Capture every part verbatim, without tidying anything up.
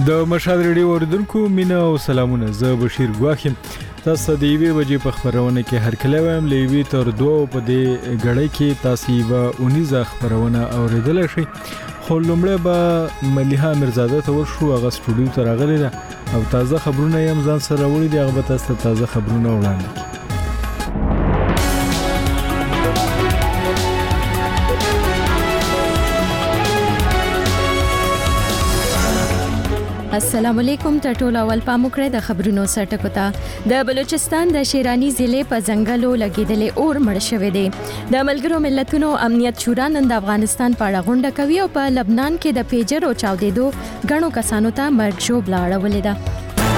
د مشال ریډیو اوریدونکو مینا او سلامونه. زه بشیر ګواخیم. تاسو د یوې بجې په خبرونه کې هر کله وایم لوي تر دوه په دې غړې کې تاسو به اونیزه خبرونه اوریدل شي. خو لومړی به ملیحه مرزاده ته ورشو. هغه سټوډیو ته راغلی ده او تازه خبرونه یې هم ځان سره راوړي دي. هغه به تاسو ته تازه خبرونه وړاندې کړي. السلام علیکم. ټټول اول پاموکړه د خبرونو سرټکو ته. د بلوچستان د شیرانی ضلع په ځنګلو لګیدلې اور مړ شوې ده. د ملګرو ملتونو امنیت شورا نن د افغانستان په اړه غونډه کوي او په لبنان کې د پیجر او چاودېدو غنو کسانو ته مرګ ژوبله اړولې ده.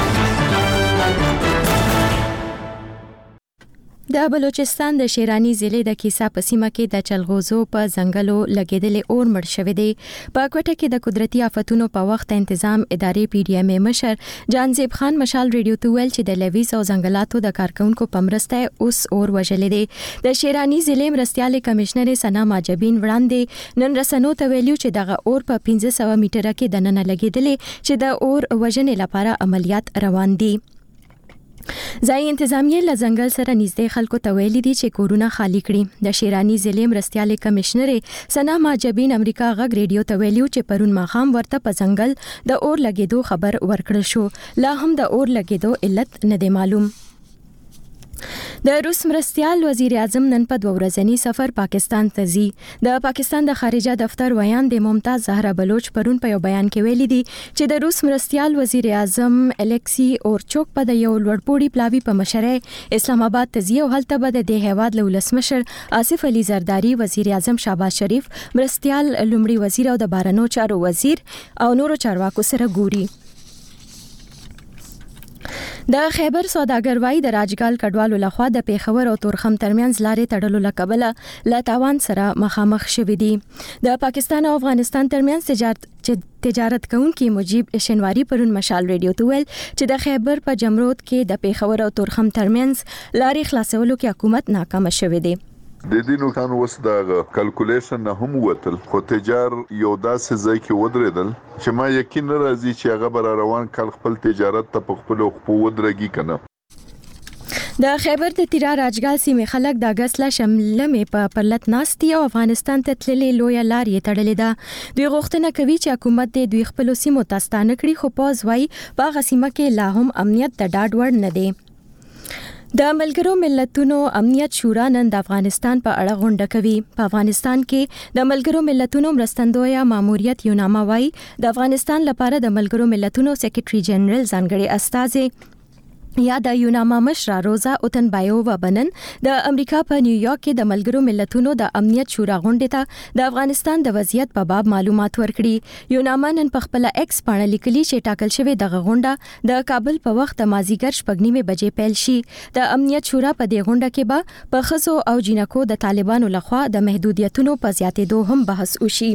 د بلوچستان د شیرانی ضلع د کیسا په سیمه کې د چلغوزو په ځنګلو لګیدلې اور مړ شوې ده. په کوټه کې د قدرتي آفتونو په وخت تنظیم ادارې پی ډی ایم مشر جانزیب خان مشال ریډیو ته ویل چې د لویس او ځنګلاتو د کارکونکو په مرسته اوس اور وژلې ده. د شیرانی ضلع مرستيال کمشنر سنا ماجبین وړاندې نن رسنو ته ویلو چې دغه اور په پنځه سوه میټره کې د نن لګیدلې چې د اور وژنې لپاره عملیات روان دي. ځای انتظامیه له ځنګل سره نږدې خلکو ته ویلي دي چې کورونه خالی کړي. د شیرانی ضلع مرستيال کمشنر سنا ماجبین امریکا غږ ریډیو ته ویلو چې پرون ماخام ورته په ځنګل د اور لګیدو خبر ورکړل شو. لا هم د اور لګیدو علت نه دی معلوم. د روس مرستيال وزیر اعظم نن په دوه ورځنی سفر پاکستان ته ځي. د پاکستان د خارجه دفتر ویاند ممتاز زهرا بلوچ پرون په یو بیان کې ویلي دي چې د روس مرستيال وزیر اعظم الکسی اورچوک په د یو لوړپوړي پلاوی په مشره اسلام آباد ته ځي او هلته به د هیواد له ولسمشر آصف علي زرداری، وزیر اعظم شهباز شریف، مرستيال لومړي وزیر او د بهرنیو چارو وزیر او نورو چارواکو سره ګوري. د خیبر سوداګر وای د راجګال کډوالو لخوا د پیښور او تورخم ترمنځ لارې تړلو لکبله لا تاوان سره مخامخ شوې دي. د پاکستان او افغانستان ترمنځ تجارت تجارت کوونکي مجيب شنواری پرون مشال ریډیو ته ویل چې د خیبر په جمرود کې د پیښور او تورخم ترمنځ لارې خلاصولو کې حکومت ناکام شوې ده. د دې نوکان وس د کلکولیشن نه هم وتل خو تجار یو داسې ځای کې ودرېدل چې ما یقین راځي چې هغه بر روان کال خپل تجارت ته په خپل خو ودرېږي کنه. د خیبر د تیرا راجګال سیمې خلک د اگست لا شمله مې په پرلط ناستي او افغانستان ته تللې لوی لارې تړلې ده. دوی غوښتنه کوي چې حکومت د دوی خپل سیمو تاستانه کړي خو پوز وای په غسیمه کې لا هم امنیت د ډاډ وړ نه دی. د ملګرو ملتونو امنیت شورا نن د افغانستان په اړه غونډه کوي. په افغانستان کې د ملګرو ملتونو مرستندویه ماموریت یوناما وای د افغانستان لپاره د ملګرو ملتونو سیکریټري جنرال ځانګړي استازي یا د یوناما مشره روزا اوتنبایووا بنن د امریکا په نیویارک کې د ملګرو ملتونو د امنیت شورا غونډې ته د افغانستان د وضعیت په باب معلومات ورکړي. یوناما نن په خپل ایکس باندې لیکلي چې ټاکل شوی دغه غونډه د کابل په وخت مازیګر شپږ نیمه بجې پیل شي. د امنیت شورا په دې غونډه کې به په خزو او جنکو د طالبانو لخوا د محدودیتونو په زیاتېدو هم بحث وشي.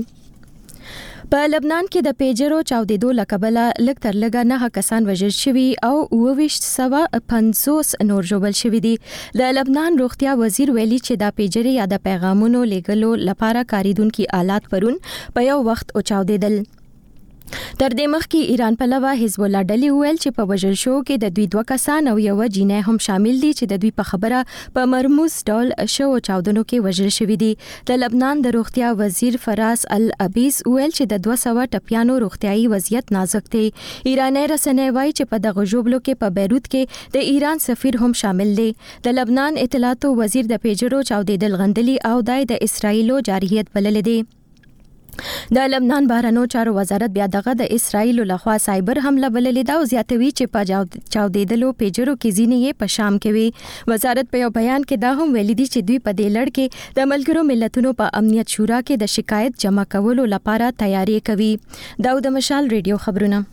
په لبنان کې د پیجرو چاودېدو لکبله لږ تر لږه نه کسان وژل شوي او اوه ویشت سوه پنځوس نور ژوبل شوي دي. د لبنان روغتیا وزیر ویلي چې دا پیجرې یا د پیغامونو لیږلو لپاره کاریدونکو آلات پرون په یو وخت او چاودېدل. تر دې مخکې ایران په لوا حزب الله ډلې ویل چې په وژل شو کې د دوی دوه کسان او یو جینۍ هم شامل دي چې د دوی په خبره په مرموز ډول شو چاودنو کې وژل شوی دي. د لبنان د روغتیا وزیر فراس العبیس ویل چې د دوه سوه ټپیانو روغتیايي وضعیت نازک دی. ایرانی رسنۍ وایي چې په دغه ژوبلو کې په بیروت کې د ایران سفیر هم شامل دی. د لبنان اطلاعاتو وزیر د پیجرو چاودېدل غندلي او د اسرایلو جارحیت بللې دی. د لبنان بهرنیو چارو وزارت بیا دغه د اسرایل لخوا سایبر حمله بللې ده او زیاتوي چې په چاودېدلو پیجرو کې ځینې یې په شام کې وي. وزارت په یو بیان کې دا هم ویلي دي چې دوی په دې لړ کې د ملګرو ملتونو په امنیت شورا کې د شکایت جمع کولو لپاره تیاری کوي. داود مشال ریډیو خبرونه.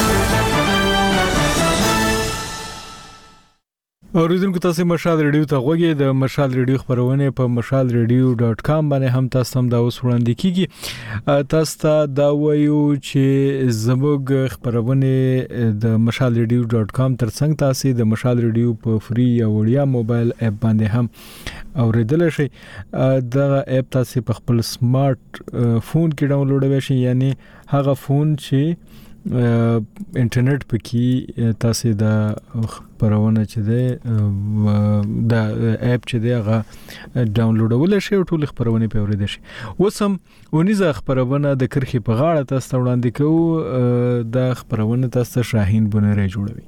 اوریدونکو تاسو مشال ریډیو ته غوږی د مشال ریډیو خبرونه په مشال ریډیو ډاٹ کام باندې هم تاسو هم دا اوس وړاندې کیږي. تاسو ته دا وایو چې زموږ خبرونه د مشال ریډیو ډاٹ کام ترڅنګ تاسو د مشال ریډیو په فری یا وړیا موبایل اپ باندې هم اوریدل شي. دا اپ تاسو په خپل سمارټ فون کې ډاونلوډ وشي، یعنی هغه فون چې انټرنیټ پکې تاسو د خبرونه چې ده د اپ چې دی هغه ډاونلوډول شي او ټول خبرونه په اورید شي. وسم ونیزه خبرونه د کرخي په غاړه تاسو وړاندې کوو د خبرونه تاسو شاهین بنره جوړوي.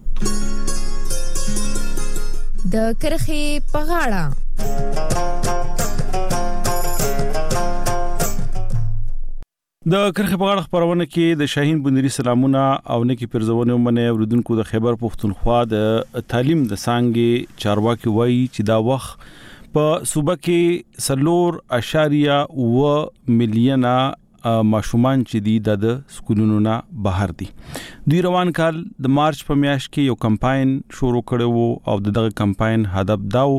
د کرخي په غاړه د کرخه په غاړه خبرونه کې د شاهین بنری سلامونه او نکی پرزونه ومنه اوریدونکو د خیبر پختونخوا د تعلیم د سانګي چارواکي وایي چې دا وخت په صوبه کې سلور اشاریه و میلیونه ماشومان چې دي د سکولونو نه بهر دي. دوی روان کال د مارچ په میاشت کې یو کمپاین شروع کړو او دغه کمپاین هدف داو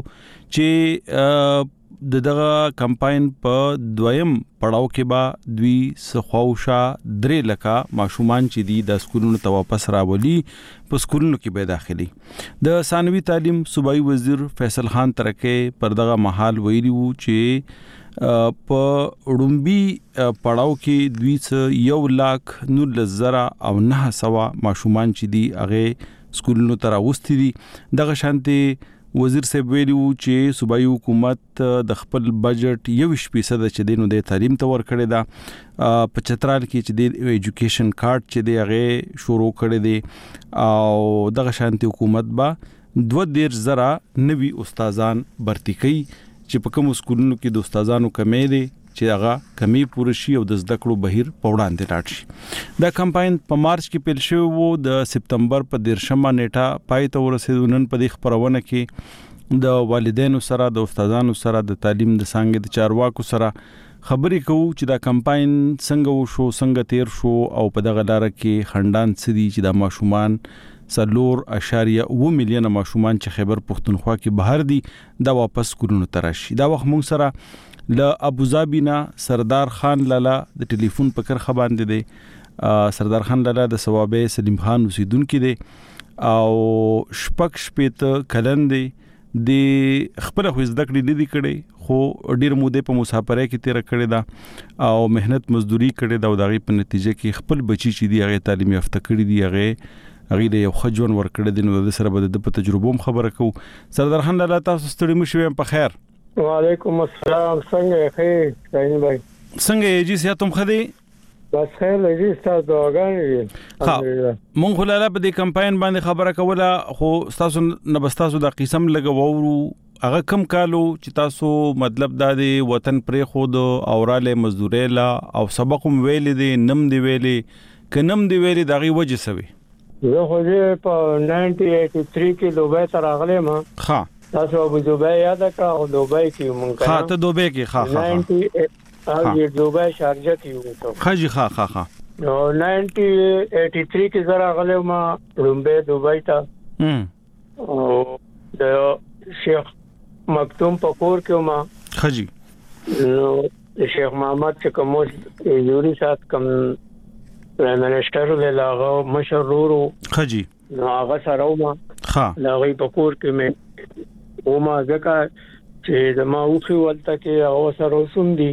چې د دغه کمپاین په دویم پړاو کې با دوی سخواوشا درې لکه ماشومان چې دي د سکولونو ته واپس راولي په سکولونو کې به داخلي. د ثانوي تعلیم صوبایي وزیر فیصل خان ترکه پر دغه محل ویلي وو چې په وډمبي پړاو کې دوی څه یو لاک نو زره او نه سوا ماشومان چې دي هغه سکولونو ته راوستي دي. دغه شانتي وزیر صاحب ویلو چې صوبایي حکومت د خپل بجټ یو فیصد چې دینو د تعلیم ته ور کړی دا په چترال کې چې د ایجوکیشن کارت چې دی هغه شروع کړی دی او دغه شانتي حکومت با دوه ډیر زره نوي استادان برتی کوي چې په کوم سکولونو کې د استادانو کمې دي چې هغه کمی پوره شي او د زده کړو بهیر په وړاندې لاړ شي. دا کمپاین په مارچ کې پیل شوی وو د سپتمبر په دیرشمه نیټه پای ته ورسېدو. نن په دې خبرونه کې د والدینو سره د استادانو سره د تعلیم د څنګه د چارواکو سره خبرې کوو چې دا کمپاین څنګه وشو څنګه تیر شو او په دغه لار کې خندان سدي چې د ماشومان سلور اشاریه و میلیونه ماشومان چې خیبر پختونخوا کې بهر دي دا واپس کورونو ته راشي. دا وخت مونږ سره ل ابوظبي نه سردار خان لالا د ټلیفون په کرخه باندې دی. سردار خان لالا د ثوابه سلیم خان اوسیدونکو دی او شپک شپته کلن دی د خپل خو زده کړې نه دي کړې خو ډیر موده په مسافرۍ کې تیر کړې ده او مهنت مزدوري کړې ده او دغه په نتیجه کې خپل بچی چې دی هغه تعلیم یافته کړی دی هغه هغه د یو خجون ور کړی دی. نو د سره به د تجربوم خبره کو. سردار خان لالا تاسو ستړي مشوي په خیر. وعلیکم السلام. څنګه خیر شاهین بھائی؟ څنګه یې جی سیاتم خدي بس خیر لږی تاسو دعاګانې. ها مونږ خلاله په دې کمپاین باندې خبره کوله خو تاسو نه بس تاسو د قسم لګوورو هغه کم کالو چې تاسو مطلب د وطن پرې خود اوراله مزدوري لا او سبق ویلې دي نم دی ویلې کنم دی ویلې دغه وجه سوي. زه خو دې په ناینټین ایټي تھری کې دوبه ته راغلم. ها تاسو ابو دوبه یاد کړه او دوبه کې مونږ کړه. ها ته دوبه کې ها ها ها او دوبه شارجه کې وو. خاجي ها ها ها نو ناینټین ایټي تھری کې زرا غلم ما رومبه دوبه ته هم او د شیخ مکتوم پکور کې ما خاجي نو شیخ محمد چې کوم یوري سات کم پرائم منسٹر ویلاغه مشرورو خاجي نو هغه سره ما ها لاغي پکور کې مې او ما ځکه چې د ما اوخي ولته کې او سره وسوندي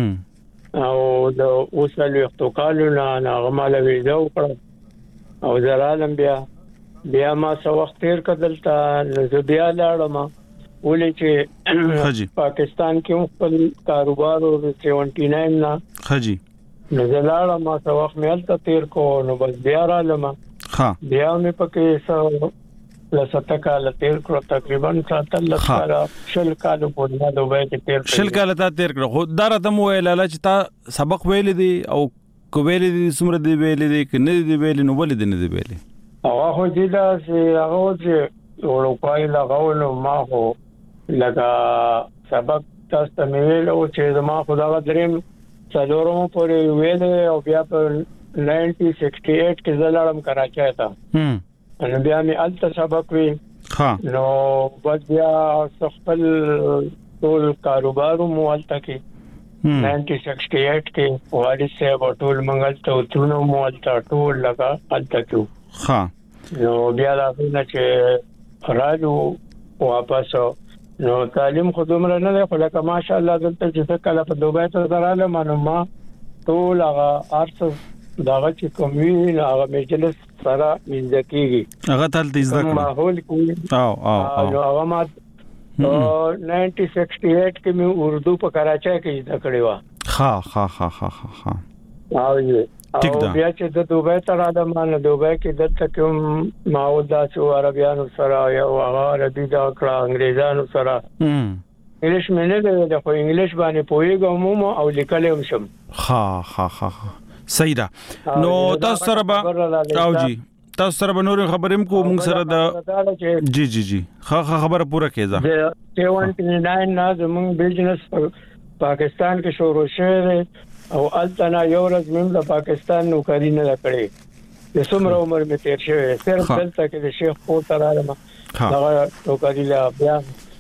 او د اوسل وختو کالونه هغه مال ویزا وکړ او زرالم بیا بیا ما څو وخت تیر کدلته نو بیا لاړم ولې چې پاکستان کې خپل کاروبار او سیونټی ناین نه خجی نو زلاړم ما څو وخت مې الته تیر کو نو بس بیا رالم ها بیا مې پکې څو لسته کال تیر کړو تقریبا ساتل لکه شل کال په دغه دوبه کې تیر شل کال ته تیر کړو. دا راته مو ویل چې تا سبق ویل دي او کو ویل دي سمره دی ویل دي کنه دی ویل نو ول دي نه دی ویل هغه خو دې دا چې هغه چې اورپای لغاونو ما خو لکه سبق تاسو ته ویل او چې ما خدا دریم څلورم پورې ویل او بیا په ناینټین سکسټي ایټ کې زلالم کراچۍ ته هم نو بیا مې الته سبق وی ها نو بس بیا خپل ټول کاروبار مو الته کې ناینټین سکسټي ایټ کې والد صاحب ټول منګل ته ترونو مو الته ټول لگا الته کې ها نو بیا لا نه چې راځو واپس نو تعلیم خو دومره نه ده خو لکه ماشاءالله دلته چې کله په دوبه ته دراله معلومه ټول هغه ارڅ داغه چې کومي هغه مجلس سره مزدکیږي هغه تل دې ځکه ماحول کې او او نو هغه ما نائنٹین سکسٹی ایٹ کې مې اردو په کراچۍ کې زده کړې و. ها ها ها ها ها او او بیا چې د دوبۍ ته راځم نو دوبۍ کې دلته کوم ماحول دا چې عربيانو سره یو هغه عربي دا کړه انګريزانو سره انګلیش مې نه دی د خو انګلیش باندې پوهیږم او لیکل هم شم. ها ها ها صحیح ده. نو تاسو سره به او جی تاسو سره به نور خبرې کو موږ سره د جی جی جی ها خبره پوره کړه. سیونټی ناین نه زموږ بزنس پاکستان کې شروع شوه او التنا یو ورځ مې د پاکستان نوکری نه کړې. د څومره عمر مې تیر شوی صرف دلته کې د شیخ کو ترالم دا نوکری لا بیا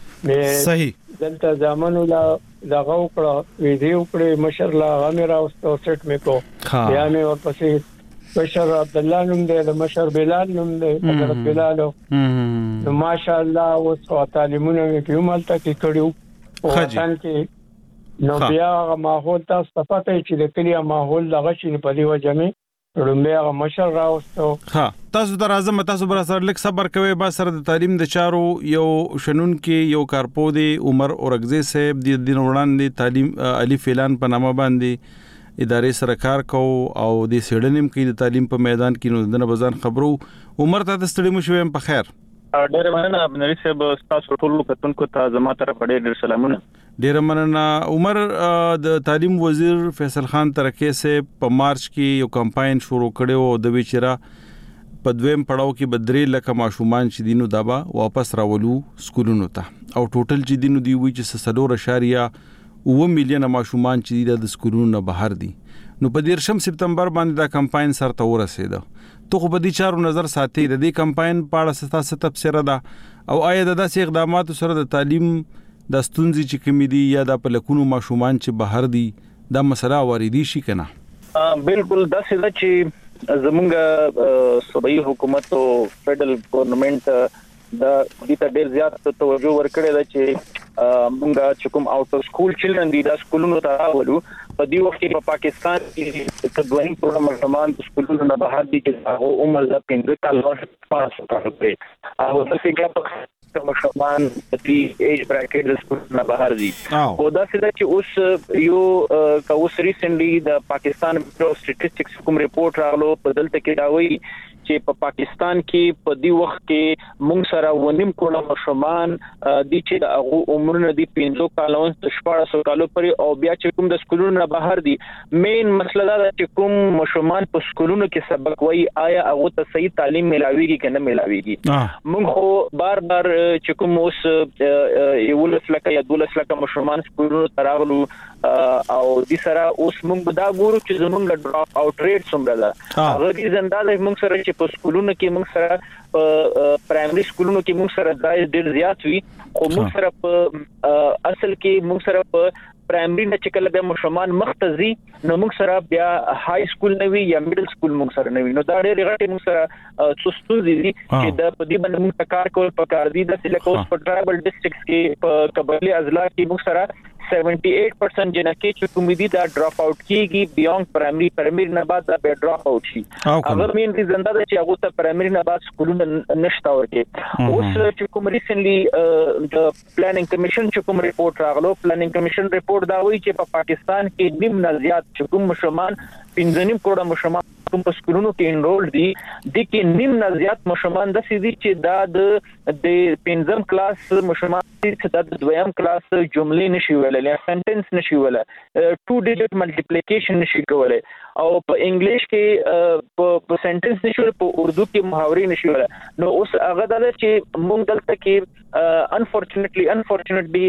مې صحیح دلته ځامنو لا دغه وکړه ویډیو کړې مشر لا غمرا او سټ مې کو بیا مې ورپسې بشر عبد الله نوم دی د مشر بلال نوم دی حضرت بلال نو ماشاءالله اوس تعلیمونه مې په عملته کې کړیو او ځان کې نو بیا ماحول تاسو ته پته چې د کلیه ماحول دغه شي په دی وجه مې رومبه هغه مشر راوستو. ها تاسو در اعظم تاسو بر سره لیک صبر کوي با سره د تعلیم د چارو یو شنن کې یو کارپو دی عمر اورغزی صاحب د دین وړاندې تعلیم الف اعلان په نامه باندې ادارې سره کار کو او د سیډنیم کې د تعلیم په میدان کې نو د بزان خبرو عمر ته د ستړي مو شوم په خیر. ډېر مننه ابنری صاحب تاسو ټول کتونکو ته زما طرف ډېر سلامونه. ډېر مننه. عمر د تعلیم وزیر فیصل خان ترکه سه په مارچ کې یو کمپاین شروع کړو او د ویچرا په دویم پړاو کې بدرې لکه ماشومان چې دینو دابا واپس راولو سکولونو ته او ټوټل چې دینو دی وی چې سلور اشاریه و میلیون ماشومان چې د سکولونو نه بهر دي. نو په دیرشم سپتمبر باندې دا کمپاین سره ورسېده. تو خو په دې چارو نظر ساتي د دې کمپاین په اړه ستا ست تفسیر ده او آیا د داسې اقداماتو سره د تعلیم د ستونزې چې کمی دي یا د پلکونو ماشومان چې بهر دي دا مسله واردی شي کنه؟ بالکل دا څه چې زمونږ صوبایي حکومت او فدرل ګورنمنت دا د ته ډیر زیات توجه ورکړی دا چې مونږه چې کوم اوټ اف سکول چلډرن دي دا سکولونو ته راولو. په دې وخت کې په پاکستان کې د دویم پروګرام ماشومان د سکولونو نه بهر دي چې هغه عمر د پنځه کالو پاس کړي او د فکر په ماشومان د ایج براکټ د سکولونو نه بهر دي. او دا څه چې اوس یو کا اوس ریسنټلی د پاکستان بیورو سټیټسټکس کوم ریپورت راغلو په دلته کې دا وایي چې په پاکستان کې په دې وخت کې موږ سره ونیم کروڑ ماشومان د چې د هغه عمرونه دي پنځه کالو تر شپږ کالو پورې او بیا چې کوم د سکولونو نه بهر دي. مین مسله دا چې کوم ماشومان په سکولونو کې سبق وایي آیا هغه ته صحیح تعلیم ملاويږي کنه ملاويږي. موږ خو بار بار چې کوم اوس یو لسلکه یا دوه لسلکه ماشومان سکولونو ته راغلو او د سره اوس موږ دا ګورو چې زمونږ ډراپ اوټ ریټ څومره ده. هغه دې زنده موږ سره چې په سکولونو کې موږ سره پرایمري سکولونو کې موږ سره دا ډېر زیات وي خو موږ سره په اصل کې موږ سره په پرایمري نه چې کله به ماشومان مختزي نو موږ سره بیا های سکول نه وي یا میډل سکول موږ سره نه وي. نو دا ډېر غټي موږ سره سستو دي چې د په دې باندې موږ کار کول پکار دي. د سلیکوس په ټرایبل ډیسټریکټس کې په قبایلی اضلاع کې موږ سره سیونټي ایټ پرسنٹ جنکه چې کوم دي دا ډراپ اوټ کیږي بیونډ پرایمري پرایمري نه بعد دا به ډراپ اوټ شي. هغه مين ریزن دا چې هغه ته پرایمري نه بعد سکولونه نشته ورته. اوس چې کوم ریسنټلی د پلانینګ کمیشن چې کوم ریپورت راغلو پلانینګ کمیشن ریپورت دا وایي چې په پاکستان کې نیم نه زیات چې کوم ماشومان پنځه نیم کروڑ ماشومان کوم په سکولونو کې انرول دي د کې نیم نه زیات ماشومان د سيدي چې دا د د پنځم کلاس ماشومان چې د دویم کلاس جملې نشي ویلای یا سنټنس نشي ویلای ټو ډیجټ ملټیپلیکیشن نشي کولای او په انګلیش کې په سنټنس نشي په اردو کې محاورې نشي ویلای. نو اوس هغه د چې موږ دلته کې انفورچونټلی انفورچونټلی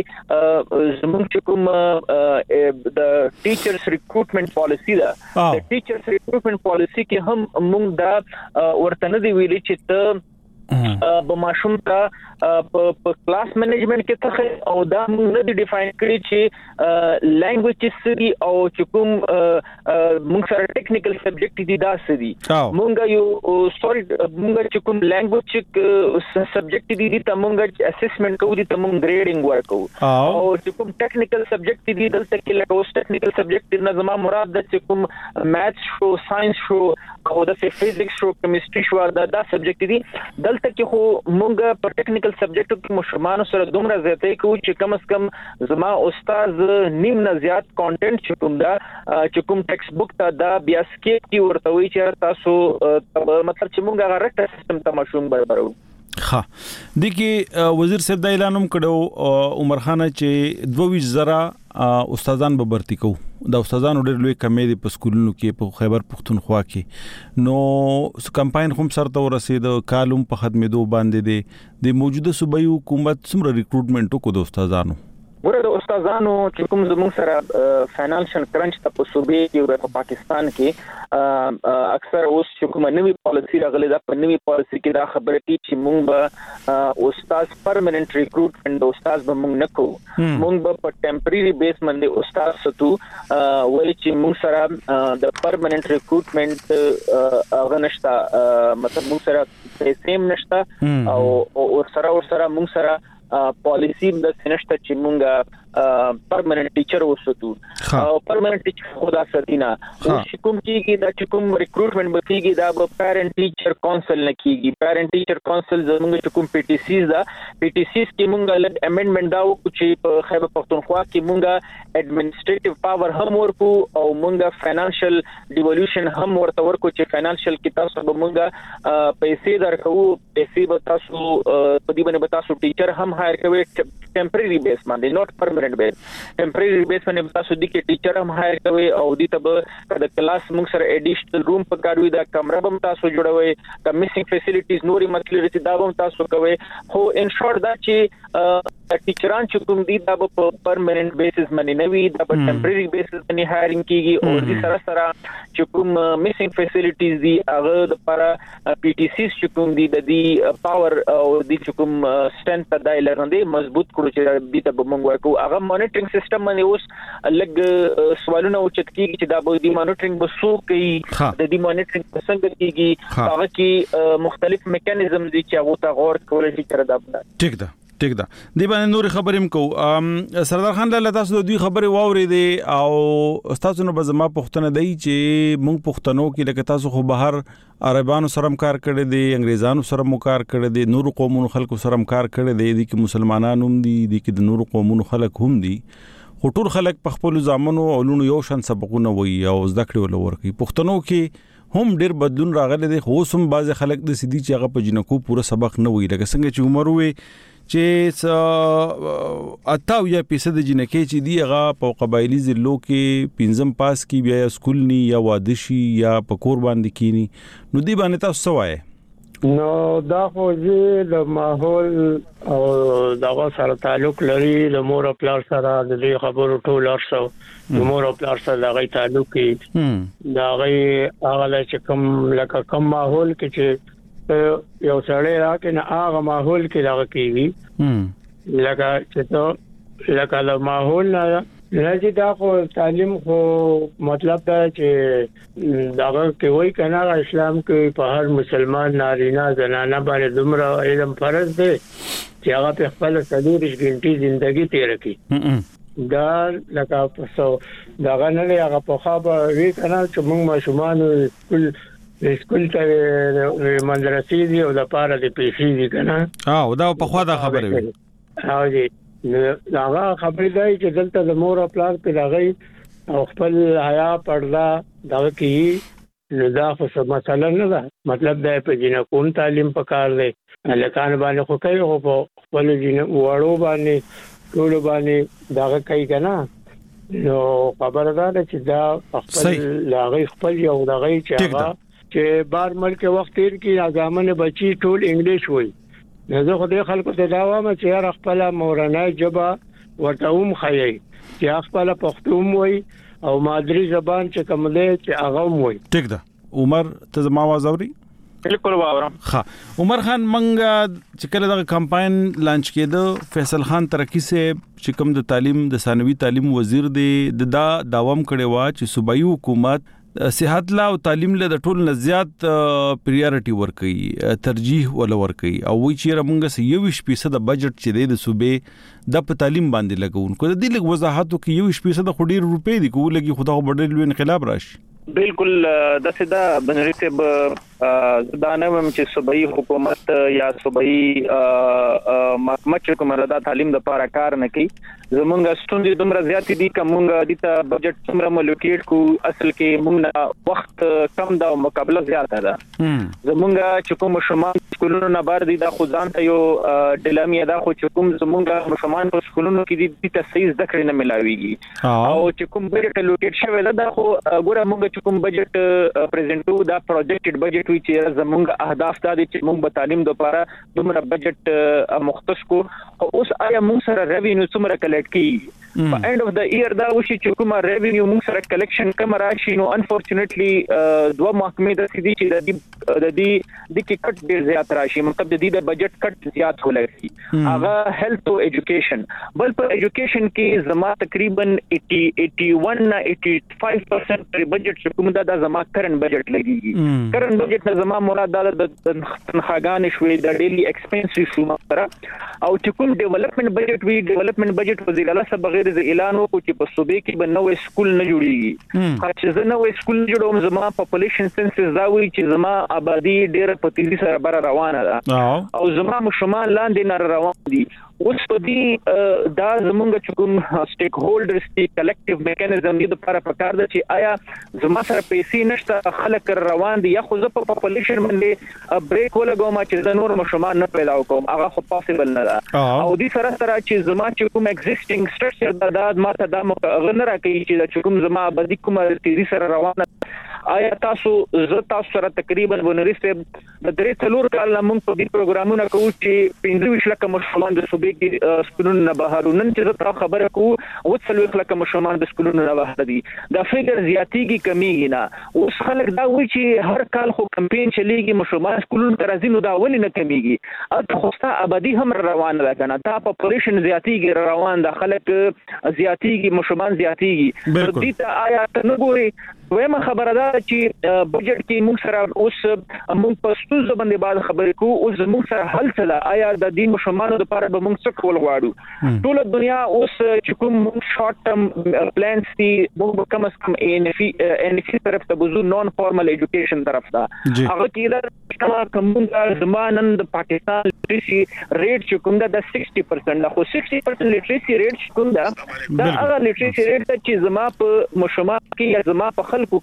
زموږ چې کوم د ټیچرز ریکروټمنټ پالیسی ده د ټیچرز ریکروټمنټ پالیسی کې هم موږ دا ورته نه دی ویلي چې ته به ماشوم ته په کلاس منیجمنت کې څه او دا موږ نه ډیفاین کړی چې لانګویج سری او چې کوم موږ سره ټیکنیکل سبجیکټ دي دا سری موږ یو سوري موږ چې کوم لانګویج سبجیکټ دي دي ته موږ اسسمنت کوو دي ته موږ ګریډینګ ورکو او چې کوم ټیکنیکل سبجیکټ دي دلته کې لکه اوس ټیکنیکل سبجیکټ نه زما مراد د چې کوم میث شو ساينس شو او د فزیکس شو کیمستري شو دا دا سبجیکټ دي دلته کې خو موږ په ټیکنیکل سبجیکټ کې مشرمان سره دومره زیاتې کوو چې کم از کم زما استاد نیم نه زیات کانټینټ چې کوم دا چې کوم ټیکسټ بوک ته دا بیا سکیپ کی ورته وی چې تاسو مطلب چې موږ هغه رټ سیستم ته مشوم برابرو ها د کې وزیر صاحب د اعلانوم کړو عمر خان چې دوه زره استادان به برتی کو د استادانو ډېر لوی کمی دي په سکولونو کې په خیبر پختونخوا کې نو کمپاین هم سره ورسید کالم په خدمتو باندې دي د موجوده صوبایي حکومت څومره ریکروټمنټ کو د استادانو ورته د استادانو چې کوم زموږ سره فاینانشل کرنچ ته په صوبې کې او په پاکستان کې اکثر اوس چې کوم نوې پالیسی راغلي دا په نوې پالیسی کې دا خبره دي چې موږ به استاد پرمننت ریکروټمنټ د استاد به موږ نه کوو موږ به په ټمپرری بیس باندې استاد ستو ولې چې موږ سره د پرمننت ریکروټمنټ هغه نشته مطلب موږ سره پیسې نشته او او سره او سره موږ سره پالیسی د سنشت چې مونږه پرمننت ټیچر وساتو او پرمننت ټیچر خدا ستینا او کوم کیږي دا چې کوم ریکروټمنټ به کیږي دا به پیرنټ ټیچر کونسل نه کیږي پیرنټ ټیچر کونسل زموږ چې کوم پی ټی سیز دا پی ټی سیز کې مونږه لږ امندمنت دا وکړو چې په خیبر پختونخوا کې مونږه ایڈمنسټریټیو پاور هم ورکو او مونږه فاینانشل ډیولوشن هم ورته ورکو چې فاینانشل کې تاسو به مونږه پیسې درکو پیسې به تاسو په دې باندې تاسو ټیچر هم هایر کوي ټمپرری بیس باندې نوٹ پرمننت بیس ټمپرری بیس باندې تاسو د کې ټیچر هم هایر کوي او د ته د کلاس موږ سره اډیشنل روم پکاروي دا کمره هم تاسو جوړوي د میسینګ فیسیلیټیز نوري مطلب دا هم تاسو کوي خو ان شورت دا چې ټیچران چې کوم دي دا په پرمننت بیسس باندې نه وي دا په ټمپرری بیسس باندې هایرینګ کیږي او د سره سره چې کوم میسینګ فیسیلیټیز دي هغه د لپاره پی ټی سیز چې کوم دي د دې پاور او د چې کوم سټرنث د لرندې مضبوط کړو چې د ته به موږ ورکو هغه مانیټرینګ سیستم باندې اوس لګ سوالونه اوچت کیږي چې دا به د مانیټرینګ بسو کوي د دې مانیټرینګ څنګه کیږي هغه کې مختلف میکانیزم دي چې هغه ته غور کول شي تر دا ټیک ده ټیک ده دی باندې نور خبرې مکو سردار خان لاله تاسو د دوی خبرې واورې دي او تاسو نو بزما پښتنه دی چې مونږ پښتنو کې لکه تاسو خو بهر عربانو سره کار کړی دي انګريزانو سره کار کړی دي نور قومونو خلکو سره کار کړی دي د مسلمانانو هم دي د نور قومونو خلک هم دي خو ټول خلک په خپل ځامنو او لونو یو شان سبقونه وي او زده کړې ول ورکي پښتنو کې هم ډیر بدلون راغلی دی خو سم باز خلک د سدي چې هغه په جنکو پوره سبق نه وي لکه څنګه چې عمر وي چې اتاو یا پیسې د جنکې چې دی هغه په قبایلی ضلعو کې پنځم پاس کی بیا سکول ني یا وادشي یا په کور باندې کینی نو دی باندې تاسو وایي نو دا خو د ماحول او دغه سره تعلق لري د مور او پلار سره د دې خبرو ټول ارسو د مور او پلار سره دغه تعلق کې دا غي هغه چې کوم لکه کوم ماحول کې چې یو سړی راکې نه هغه ماحول کې دغه کیږي لکه چې ته لکه د ماحول نه راځي دا خو تعلیم خو مطلب دا چې دغه کې وایي کنه اسلام کې په هر مسلمان نارینه زنانه باندې دومره علم فرض دی چې هغه په خپل څلور غنټې ژوندۍ تیر کړي دا لکه پسو دغه نه هغه په خابه وی کنه چې موږ ماشومان ټول سکول ته مدرسې دي او د پاره د پیسې دي کنه او دا په خوا دا خبره وي او دي هغه خبرې دی چې دلته د مور او پلار په لغی او خپل حیا پردا دا کې نو دا خو څه مسله نه ده مطلب دا په جنکون تعلیم پکار دی لکان باندې خو کوي خو په خپل جن وړو باندې ټول باندې دا کوي کنه نو خبره ده چې دا خپل لاغي خپل یو دغه چې هغه چې بار ملک وخت تیر کې اګامن بچي ټول انګلیش وای زه خو دې خلکو ته دا وایم چې هر خپل مورنۍ ژبه ورته هم خایي چې خپل پښتو وای او مادری زبان چې کوم دی چې هغه وای ټیک ده عمر ته زما आवाज اوري بالکل واورم. ها عمر خان منګه چې کله د کمپاین لانچ کېده فیصل خان ترکی سے چې کوم د تعلیم د ثانوي تعلیم وزیر دی د دا داوام کړي وا چې صوبایي حکومت صحت لا او تعلیم له د ټول نزيات پریارټي ورکړي ترجیح ول ورکړي او وی چې موږ یو ویش فیصد د بجټ چې د صوبې د په تعلیم باندې لګون کو د دې لږ وضاحت کوي یو ویش فیصد خډیر روپې دي کو لګي خدای بدل انقلاب راشي. بالکل د سدا بنری صاحب زدانوم چې صوبایي حکومت یا صوبایي محکمه چې کومه د تعلیم د لپاره کار نه کوي زمونږ ستوندې دومره زیات دي کومه د بجټ څومره ملوکیټ کو اصل کې موږ وخت کم دا مقابله زیاته ده زمونږ چې کوم شمال سکولونو نه بار دي دا خو ځان ته یو ډیلامیا دا خو چې کوم زمونږ شمال په سکولونو کې دي د صحیح ذکر نه ملاويږي او چې کوم بجټ لوکیټ شوی دا خو ګوره موږ چې کوم بجټ پریزنټو دا پروجیکټډ بجټ وی چې زمونږ اهداف دا دي چې موږ په تعلیم لپاره دومره بجټ مختص کو اوس آیا موږ سره ریوینیو څومره کلیکټ کی په اند اف د ایئر دا وشي چې کومه ریوینیو موږ سره کلیکشن کوم راشي نو انفورچونټلی دوه محکمې د سيدي چې د دې د دې د کې کټ ډیر زیات راشي مطلب د دې د بجټ کټ زیات ولګي هغه هیلث او ایجوکیشن بل په ایجوکیشن کې زما تقریبا اسی اسی ون نه اسی پنځه پرسنټ بجټ کوم دا د زما کرن بجټ لګيږي کرن بجټ نه زما مراد د تنخواګان شوي د ډیلی ایکسپنسز شو مره او چې کوم ډیولپمنٹ بجټ وی ډیولپمنٹ بجټ وزیر اعلی صاحب بغیر د اعلان وکړو چې په صوبې کې به نوې سکول نه جوړیږي چې زه نوې سکول جوړوم زما پاپولیشن سنسس دا وی چې زما آبادی ډېر په تیزی سره بره روانه ده او زما مشمال لاندې نه روان دي اوس په دې دا زمونږ چې کوم سټیک هولډرز دي کلیکټیو میکانیزم دې لپاره پکار ده چې آیا زما سره پیسې نشته خلک روان دي یا خو زه په پاپولیشن باندې بریک ولګوم چې زه نور مشمال نه پیدا وکم هغه خو پاسبل نه ده او دې سره سره چې زما چې کوم ایگزیسټینګ سټرکچر دا ماته دا غنره کوي چې کوم زما آبادی کوم تیزی سره روانه آیا تاسو زه تاسو سره تقریبا ونرسته د درې څلور کال موږ په دې پروګرامونه کوو چې پنځه ویشت لکه مشران د صوبې کې سکولونو نه بهر نن چې تاسو خبره کوو او څلور لکه مشران د سکولونو نه بهر دي دا فګر زیاتیږي کمیږي نه اوس خلک دا وایي چې هر کال خو کمپاین چلیږي مشران سکولونو ته راځي نو دا ولې نه کمیږي اته خوسته آبادی هم روانه ده کنه تا پاپولیشن زیاتیږي روان ده خلک زیاتیږي مشران زیاتیږي دې ته آیا ته نه ګوري وېمه خبره ده چې بجټ کې موږ سره اوس موږ په ستونزو باندې بعد خبرې کوو اوس موږ سره حل څه آیا د دین مشمانو لپاره به موږ څه کول غواړو ټول دنیا اوس چې کوم شارټ ټرم پلانز دي موږ کم از کم ان اف ان اف طرف ته بزو نون فارمل ایجوکیشن طرف ته هغه کې دا کومه زمانن د پاکستان لټریسي ریټ چې کوم دا شصت پرسنټ خو شصت پرسنټ لټریسي ریټ کوم دا دا هغه لټریسي ریټ چې زما په مشمال کې یا زما په خلکو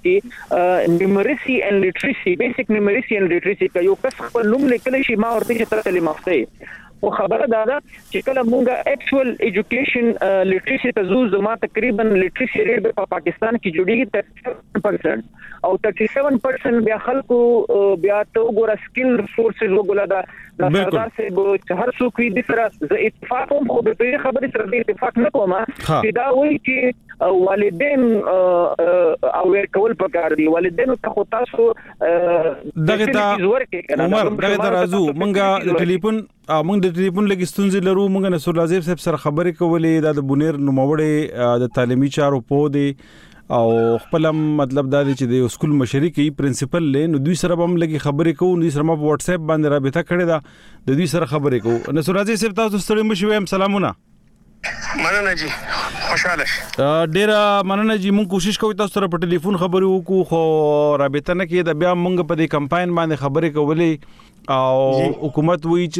کې numeracy and literacy basic numeracy and literacy کا یو کس خپل نوم لیکلی شي ما ورته چې تاسو لمخته او خبره دا ده چې کله مونږه اکچوال ایجوکیشن لټریسي ته زو زما تقریبا لټریسي ریټ په پاکستان کې جوړیږي تقریبا پرسنټ او سیمانه سات پرسنټ بیا خلکو بیا ته وګوره سکل ریسورسز وګوره دا سردار سے هر څوک دې سره ز اتفاق هم خو به خبرې سره د اتفاق نه کومه چې دا وایي چې والدین او ور کول پکار دي والدین ته خو تاسو دغه ته عمر دغه ته راځو مونږه د ټلیفون مونږ د ټلیفون لګستونځ لرو مونږ نصر لازم صاحب سره خبرې کولې د بونیر نوموړې د تعلیمي چارو په دی او خپل مطلب دا دی چې د سکول مشري کوي پرنسپل له نو دوی سره هم لګي خبرې کوو دوی سره په واتس اپ باندې رابطه کړې ده د دوی سره خبرې کوو نصر لازم صاحب تاسو ستړي مشوي هم سلامونه مننه جی خوشاله ډیر مننه جی مونږ کوشش کوو تاسو سره په ټلیفون خبرې وکړو خو رابطه نه کېده بیا مونږ په دې کمپاین باندې خبرې کولې او حکومت وی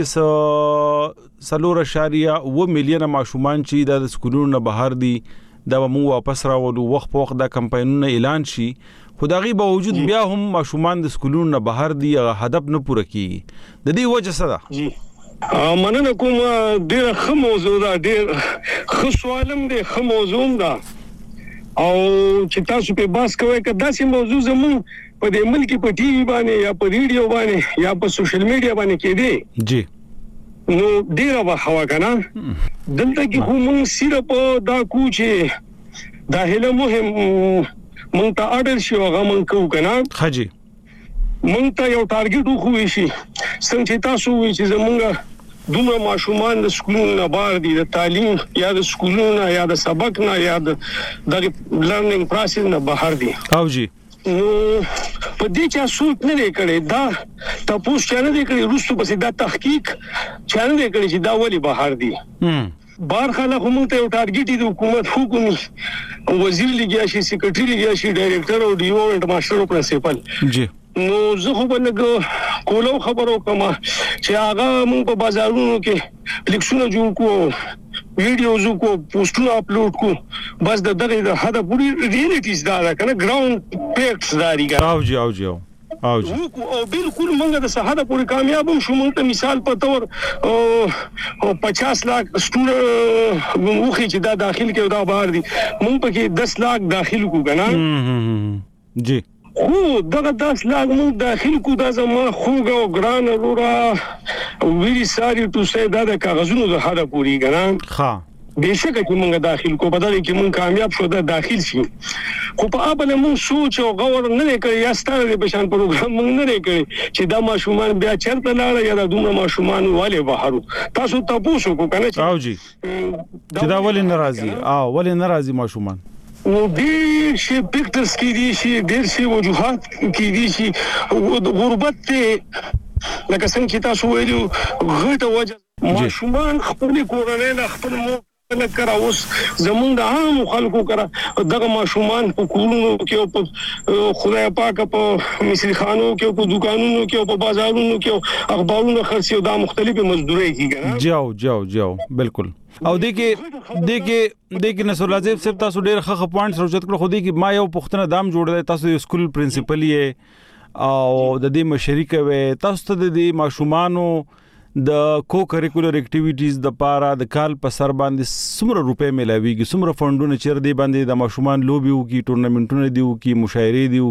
چې سلور اشاریه و میلیونه ماشومان چې د سکولونو نه بهر دي دا مو واپس راوړو وخت په وخت دا کمپاینونه اعلان شي خدایي باوجود بیا هم ماشومان د سکولونو نه بهر دي هدف نه پوره کیږي د دې وجه څه ده جی مننه کوم ډیر ښه موضوع ده ډیر ښه سوالم دی ښه موضوع ده او چې تاسو په باس کوئ که داسې موضوع زمون په دې ملک په ټي وي باندې یا په ریډیو باندې یا په سوشل میډیا باندې کېدی جی نو ډیر وخوا کنه دلته کې خو مونږ صرف دا کو چې دا هله مهم مونږ ته اډر شو هغه مونږ کو کنه حاجی مونږ ته یو ټارګټ وخوي شي څنګه چې تاسو وایي چې زمونږ دومره ماشومان د سکولونو نه بار دي د تعلیم یا د سکولونو یا د سبق نه یا د لرنینګ پروسس نه بهر دي او جی نو په دې چا سوچ نه کړي دا تاسو چې نه کړی روسو پسې دا تحقیق چې نه کړی چې دا ولی بهر دي بار خلک هم ته یو ټارګټ دی حکومت حکومي وزیر لګیا شي سیکریټری لګیا شي ډایریکټر او ډیو او ماستر او پرنسپل جی نو زه خو بلګ کولو خبرو کوم چې هغه موږ په بازارونو کې لیکسونه جوړ کو ویډیوز کو پوسټونه اپلوډ کو بس د دغه د هدا پوری ریالیټیز دا کنه ګراوند فیکټس داري او جی او جی او جی او بالکل موږ د صحاده پوری کامیاب شو موږ ته مثال په تور او پچاس لاک سټوډنټ موږ چې دا داخل کې دا بهر دي موږ پکې دس لاک داخل کو کنه جی خو دغه داس لاګ موږ داخل کو دا زما خوګه او ګران ورا ویری ساری تو سه دا د کاغذونو د هدا پوری ګران ها بهشکه چې موږ داخل کو په دغه کې موږ کامیاب شو دا داخل شي خو په اول موږ سوچ او غور نه کړی یا ستاره د بشان پروګرام موږ نه کړی چې دا ماشومان بیا چرته لاړ یا د دومره ماشومان والے بهرو تاسو تاسو کو کنه او جی چې دا ولې ناراضي او ولې ناراضي ماشومان نو ډیر شي پکټرز کې دي شي ډیر شي وجوهات کې دي شي غربت ته لکه څنګه چې تاسو ویلو غټه وجه ماشومان خپل کورنۍ نه خپل مو نه کرا اوس زمونږ د عام خلکو کرا دغه ماشومان په کورونو کې په خدای پاک په مصری خانو کې په دکانونو کې په بازارونو کې اخبارونو خرڅي او د مختلفه مزدوري کیږي جاو جاو جاو بالکل او دغه دغه دغه نصر الله زیب صاحب تاسو ډیر ښه پوینټ سوچت کړو خو دغه ما یو پښتنه دام جوړل تاسو د سکول پرنسپل یې او د دې مشرک وې تاسو ته د ماشومانو د کو کریکولر اکټیویټیز د پاره د کال په سر باندې څومره روپے ملاويږي څومره فندونه چیر دی باندې د ماشومان لوبي او کی ټورنمنټونه دی او کی مشاعرې دی او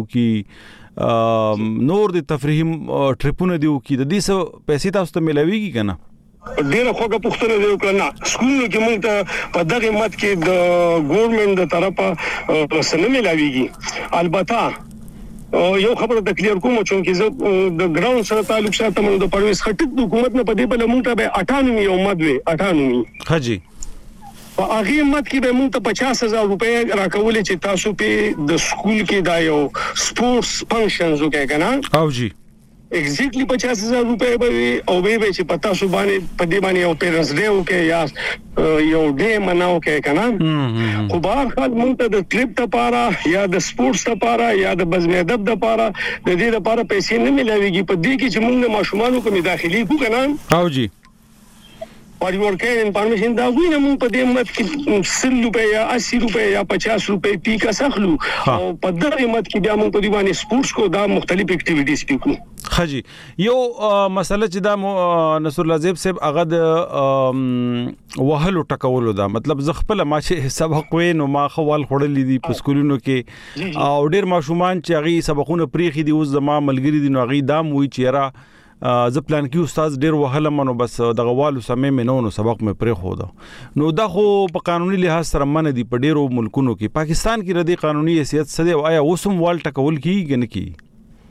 کی نور د تفریحي ټریپونه دی او کی د دې څه پیسې تاسو ته ملاويږي کنه ډیره خوګه پښتنه دی وکړه سکولونو کې موږ ته په دغه مت کې د ګورنمنت د طرفه سن ملاويږي البته یو خبره د کلیر کوم چې چې د ګراوند سره تعلق ساتم د پرويز خټک د حکومت نه په دې بل موږ ته به اټانومي او مدوي اټانومي حاجی په هغه مت کې به موږ ته پچاس هزار روپے راکول چې تاسو په د سکول کې دا یو سپورتس فنکشنز وکړئ کنه او جی ایگزیکټلی پچاس هزار روپے به او به چې پتا سو باندې په دې باندې یو پیرنټس ډے وکړي یا یو ډے مناو کې کنه خو بهر حال مونږ ته د ټریپ لپاره یا د سپورتس لپاره یا د بزمېدب لپاره د دې لپاره پیسې نه ملويږي په دې کې چې موږ ماشومان کوم داخلي کو کنه او جی پاري ورکې انفارمیشن دا وینم موږ په دې مت کې سل روپے یا اسی روپے یا پچاس روپے پی کا سخلو او په دغه مت کې بیا موږ په دې باندې سپورتس کو دا مختلف اکټیویټیز پکو خجی یو مسله چې دا نصر الله زیب صاحب هغه د وهلو ټکولو دا مطلب ز خپل ما چې سبق وینم ما خوال خړلې دي په سکولونو کې او ډیر ماشومان چې هغه سبقونه پریخي دي اوس زما ملګری دي نو هغه دام وی چې را ز پلان کې استاد ډیر وهله منو بس دغه والو سمې مې نو سبق مې پرې خو دا نو دا خو په قانوني لحاظ سره من دي په ډیرو ملکونو کې پاکستان کې ردی قانوني حیثیت سده آیا اوسم وال ټکول کیږي نه کی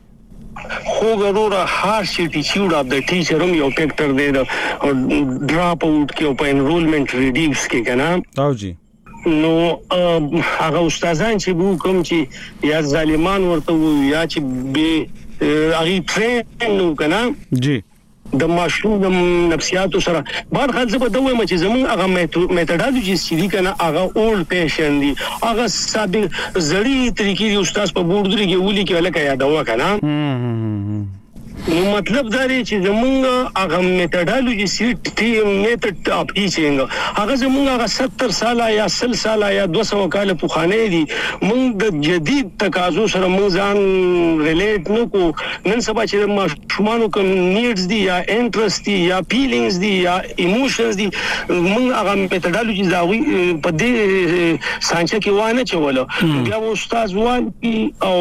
خو ضروره هر شي ټیچر اف د ټیچر هم یو فیکټر دی د ډراپ اوټ کې په انرولمنت ریډیوس کې کنه او جی نو هغه استادان چې بو کوم چې یا ظالمان ورته یا چې به هغه ټرین نو کنه جی د ماشوم د نفسیاتو سره بار خاصه په دوه مچ زمون هغه میتودولوژي چې دي کنه هغه اولډ پیشن دي هغه ساده زړی طریقې دي استاد په بورډ لري کې ولي کې لکه یادوا کنه نو مطلب دا دی چې زمونږ هغه میتودولوژي سیټ ټیم میتود اپ ټیچینګ هغه زمونږ هغه ستر ساله یا سل ساله یا دوه سوه کال پخوانی دي مونږ د جدید تقاضو سره مونږ ځان ریلیټ نو کو نن سبا چې ماشومانو کوم نیډز دي یا انټرست دي یا فیلینګز دي یا ایموشنز دي مونږ هغه میتودولوژي زاوی په دې سانچه کې وانه چوله بیا استاد وان او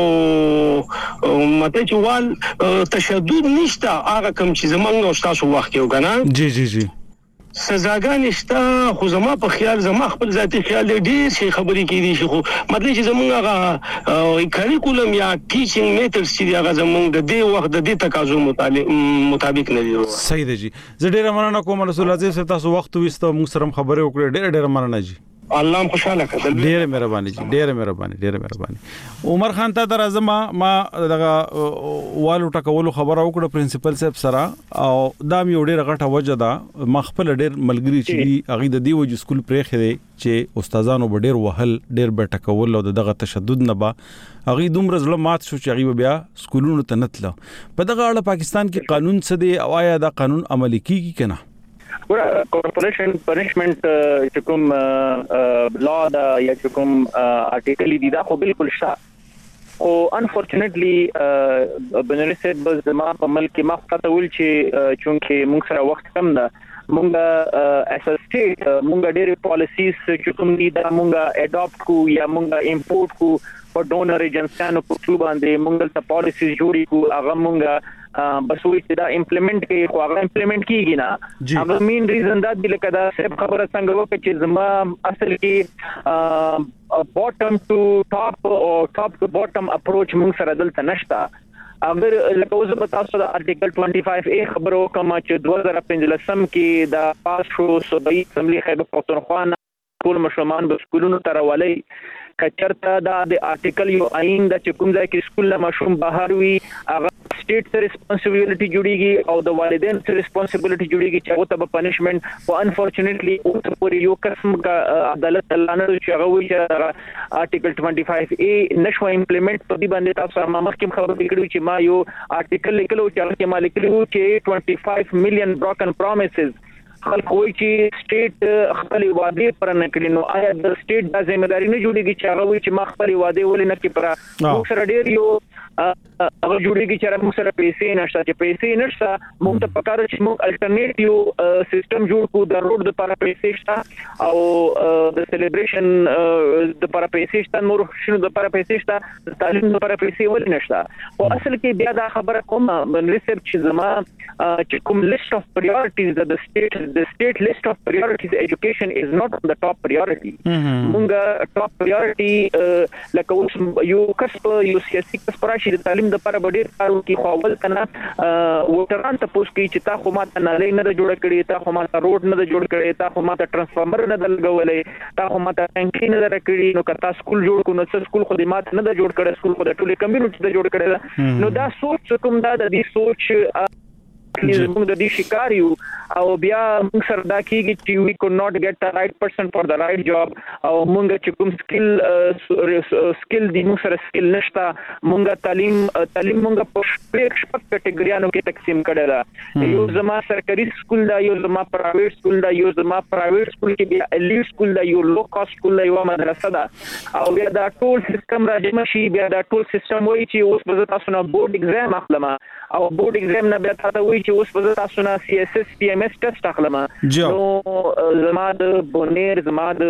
مته چوال تشدد نشته هغه کوم چې زمونږ او تاسو وخت یو کنه جی جی جی سزاګانې شته خو زما په خیال زما خپل ذاتي خیال ډېر شي خبرې کېدي شي خو مطلب چې زمونږ هغه کریکولم یا ټیچینګ میتھډز چې هغه زمونږ د دې وخت د دې تقاضو مطابق نه دي. صحیح دی جی. زه ډېر مننه کوم رسول الله صاحب تاسو وخت وسته موږ سره خبرې وکړې ډېر ډېر مننه جی. الله هم خوشاله کړه. ډېر مهرباني جی ډېر مهرباني ډېر مهرباني. عمر خان ته درازه ما ما دغه والو ټکولو خبره وکړه پرنسپل صاحب سره او دا مې ډېر غټه وجه ده ما خپل ډېر ملګری چې هغه د دې وجه سکول پرېخې دی چې استادانو به ډېر وهل ډېر به ټکول او دغه تشدد نه به هغه دومره ظلم مات شو چې هغه بیا سکولونو ته نتله. په دغه اړه پاکستان کې قانون څه دی او آیا دا قانون عملي کیږي کنه؟ کارپوریشن پنشمنٹ چې کوم لا دا یا چې کوم آرټیکل دی دا خو بالکل شته او انفورچونټلی بنرسد بس ما په ملک ما فتح ول چې چونکه موږ سره وخت کم ده مونږه اس اسټیټ مونږه ډېر پالیسیز چې کوم دي دا مونږه اډاپټ کو یا مونږه امپورټ کو په ډونر ایجنسیانو په څو باندې مونږه ته پالیسیز جوړې کو هغه مونږه بس وې چې دا امپلیمنٹ کې خو هغه امپلیمنٹ کیږي نه. هغه مین ریزن دا دی لکه دا سب خبره څنګه وکړي چې زما اصل کې باټم ټو ټاپ او ټاپ ټو باټم اپروچ مونږ سره دلته نشته. اگر لکه اوس په تاسو د آرټیکل پنځه اے خبرو کوم چې دوه هزار پنځلسم کې دا پاس شو صوبایي اسمبلی خیبر پختونخوا ټول مشرمان به سکولونو ته راولي کچرته دا د آرټیکل یو آئین د کوم ځای کې سکول له مشروم بهر وي هغه سټیټ سره ریسپانسیبিলিټي جوړیږي او د والدین سره ریسپانسیبিলিټي جوړیږي چې هغه ته پنیشمنت او انفورچونټلی او ته پورې یو قسم کا عدالت لانه چې هغه وی چې آرټیکل پنځه اے نشو امپلیمنٹ په دې باندې تاسو ما مخکې خبرې کړې چې ما یو آرټیکل لیکلو چې هغه ما لیکلو چې پنځه مليون بروکن پرومیسز خلک وایي چې سټیټ خپل وعده پر نه کړی نو آیا د سټیټ د ځمېداري نه جوړیږي چې هغه وایي چې ما خپل وعده ولې نه کړی پر موږ سره ډېر یو هغه جوړیږي چې موږ سره پیسې نشته چې پیسې نشته موږ ته پکار چې موږ الټرنیټیو سیستم جوړ کړو د روډ د لپاره پیسې شته او د سلیبریشن د لپاره پیسې شته نور شنو د لپاره پیسې شته د تعلیم لپاره پیسې ولې نشته او اصل کې بیا دا خبره کوم ریسرچ چې زما چې کوم لیست اف پرایورټیز د سټیټ the state list of priorities education is not on the top priority. مونږه top priority لکه اوس یو کسب یو سیاسي کسب راشي د تعلیم د لپاره ډېر کار کوي خو اول کنه وټران ته پوښتنه کوي چې تا خو ماته نه نه جوړ کړی تا خو ماته روډ نه جوړ کړی تا خو ماته ترانسفارمر نه لګولې تا خو ماته ټانکي نه درکړي نو کتا سکول جوړ کو نو سکول خدمات نه جوړ کړي سکول خو د ټولې کمیونټي ته جوړ کړي نو دا سوچ کوم دا د دې سوچ موږ د دې شکار یو او بیا موږ سره دا کیږي چې we could not get the right person for the right job او موږ چې کوم سکل سکل دی موږ سره سکل نشته موږ تعلیم تعلیم موږ په شپږ شپږ کټګوریانو کې تقسیم کړل دا یو زما سرکاري سکول دا یو زما پرایویټ سکول دا یو زما پرایویټ سکول کې بیا الیټ سکول دا یو لو کاست سکول دا یو مدرسه ده او بیا دا ټول سیستم راځي شي بیا دا ټول سیستم وایي چې اوس به تاسو نه بورډ ایگزام اخلم او بورډ ایگزام نه بیا تاسو وایي چې اوس به تاسو نه سی اس اس پی ام اس ټیسټ اخلم نو زما د بونیر زما د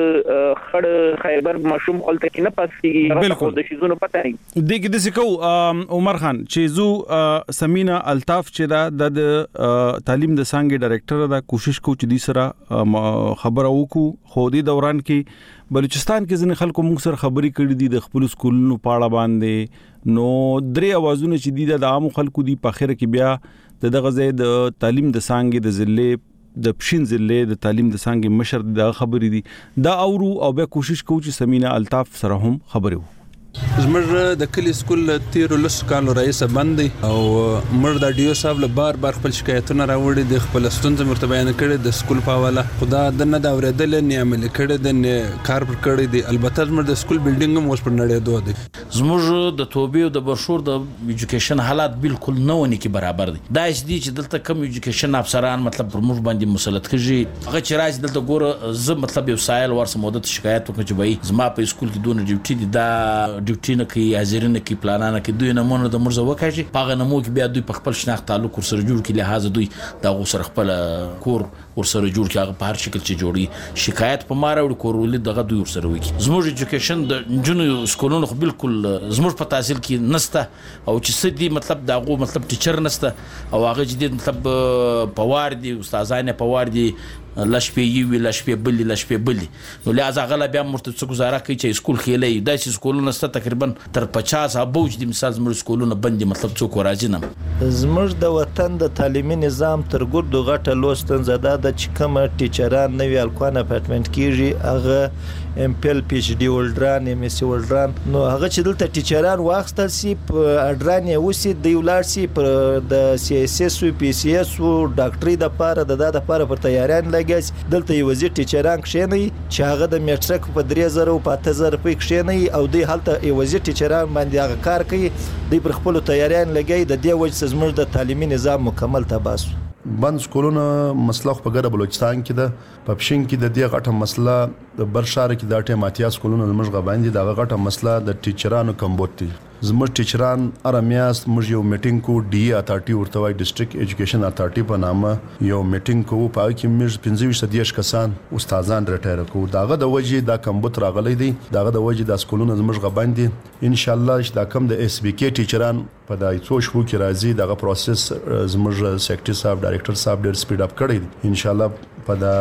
خړ خیبر مشوم خپل تک نه پاسيږي بالکل د شیزونو پته نه د کې د سکو عمر خان چې زو سمینا الطاف چې دا د تعلیم د سانګي ډایریکټر دا کوشش کو چې د سره خبره وکړو خو د دوران کې بلوچستان کې ځنې خلکو موږ سره خبرې کړې دي د خپل سکولونو پاړه باندې نو درې اوازونه چې دي د عام خلکو دي په اخر کې بیا د دغه ځای د تعلیم د سانګي د ضلع د پښین ضلع د تعلیم د سانګي مشر د خبرې دي دا اورو او بیا کوشش کوو چې سمینا الطاف سره هم خبرې وو. زمر د کلی سکول تیرو لس کالو رئیس باندې او مر د ډیو صاحب له بار بار خپل شکایتونه راوړي د خپل ستونزې مرتبه بیان کړي د سکول په حواله خدا د نه دا اوریدل نه عمل کړي د کار پر کړي دي البته زمر د سکول بلډینګ هم اوس پر نړۍ دوه دي زموږ د توبې او د برشور د ایجوکیشن حالات بالکل نه ونی کې برابر دي دا چې چې دلته کم ایجوکیشن افسران مطلب پر موږ باندې مسلط کړي هغه چې راځي دلته ګوره زه مطلب یو سایل ورسره مودت شکایت وکړم چې وای زما په سکول کې دونه ډیوټي دي دا ډیوټي نه کوي حاضرینه کې پلانانه کې دوی نمونه د مرزه وکړي پاغه نمو کې بیا دوی په خپل شناخت تعلق سره جوړ کړي لہذا دوی دا غوسر خپل کور ورسره جوړ کړي هغه په هر شکل چې جوړي شکایت په ماره وړ کورولې دغه دوی ورسره وکړي زموږ ایجوکیشن د جنو سکولونو خو بالکل زموږ په تحصیل کې نسته او چې سدي مطلب دا غو مطلب ټیچر نسته او هغه جدي مطلب پوار دي استادانه پوار دي لشپې وی لشپې بلی لشپې بلی نو لہذا غلا بیا مرته څه گزاره کوي چې سکول خېلې داسې سکولونه ست تقریبا تر پچاس ابوج د مثال زموږ سکولونه بندي مطلب څوک راځي نه زموږ د وطن د تعلیمي نظام تر ګردو غټه لوستن زده د چې کومه ټیچران نوی الکوان اپارټمنټ کیږي هغه ام پی ال پی ایچ ډي ولډران ام اس سی ولډران نو هغه چې دلته ټیچران واخستل سي په اډران یې وسی د ولار سي پر د سی اس اس او پی سی اس او ډاکټري د پاره د د پاره پر تیاریان لګي دلته یو وزیر ټیچران کښینی چې هغه د میټرک په درې زره او په اته زره په کښینی او د حالت یو وزیر ټیچران باندې هغه کار کوي د پر خپل تیاریان لګي د دې وجه زموږ د تعلیمي نظام مکمل تباس بند سکولونه مسله خو په ګډه بلوچستان کې ده په پښین کې د دې غټه مسله د برشار کې د اټه ماتیا سکولونه زموږ غباندې د غټه مسله د ټیچرانو کمبوت دي زموږ ټیچران ارمیاس موږ یو میټینګ کو ډي اتارټي ورته وای ډیسټریکټ ایجوکیشن اتارټي په نامه یو میټینګ کو په کې موږ پنځه ویشت دیش کسان استادان ریټایر کو داغه د وجې دا کمبوت راغلی دی داغه د وجې د سکولونه زموږ غباندې ان شاء الله چې دا کم د اس بي کې ټیچران په دای څو شپو کې راځي دغه پروسس زموږ سیکریټری صاحب ډایریکټر صاحب ډیر سپیډ اپ کړی ان شاء الله په دا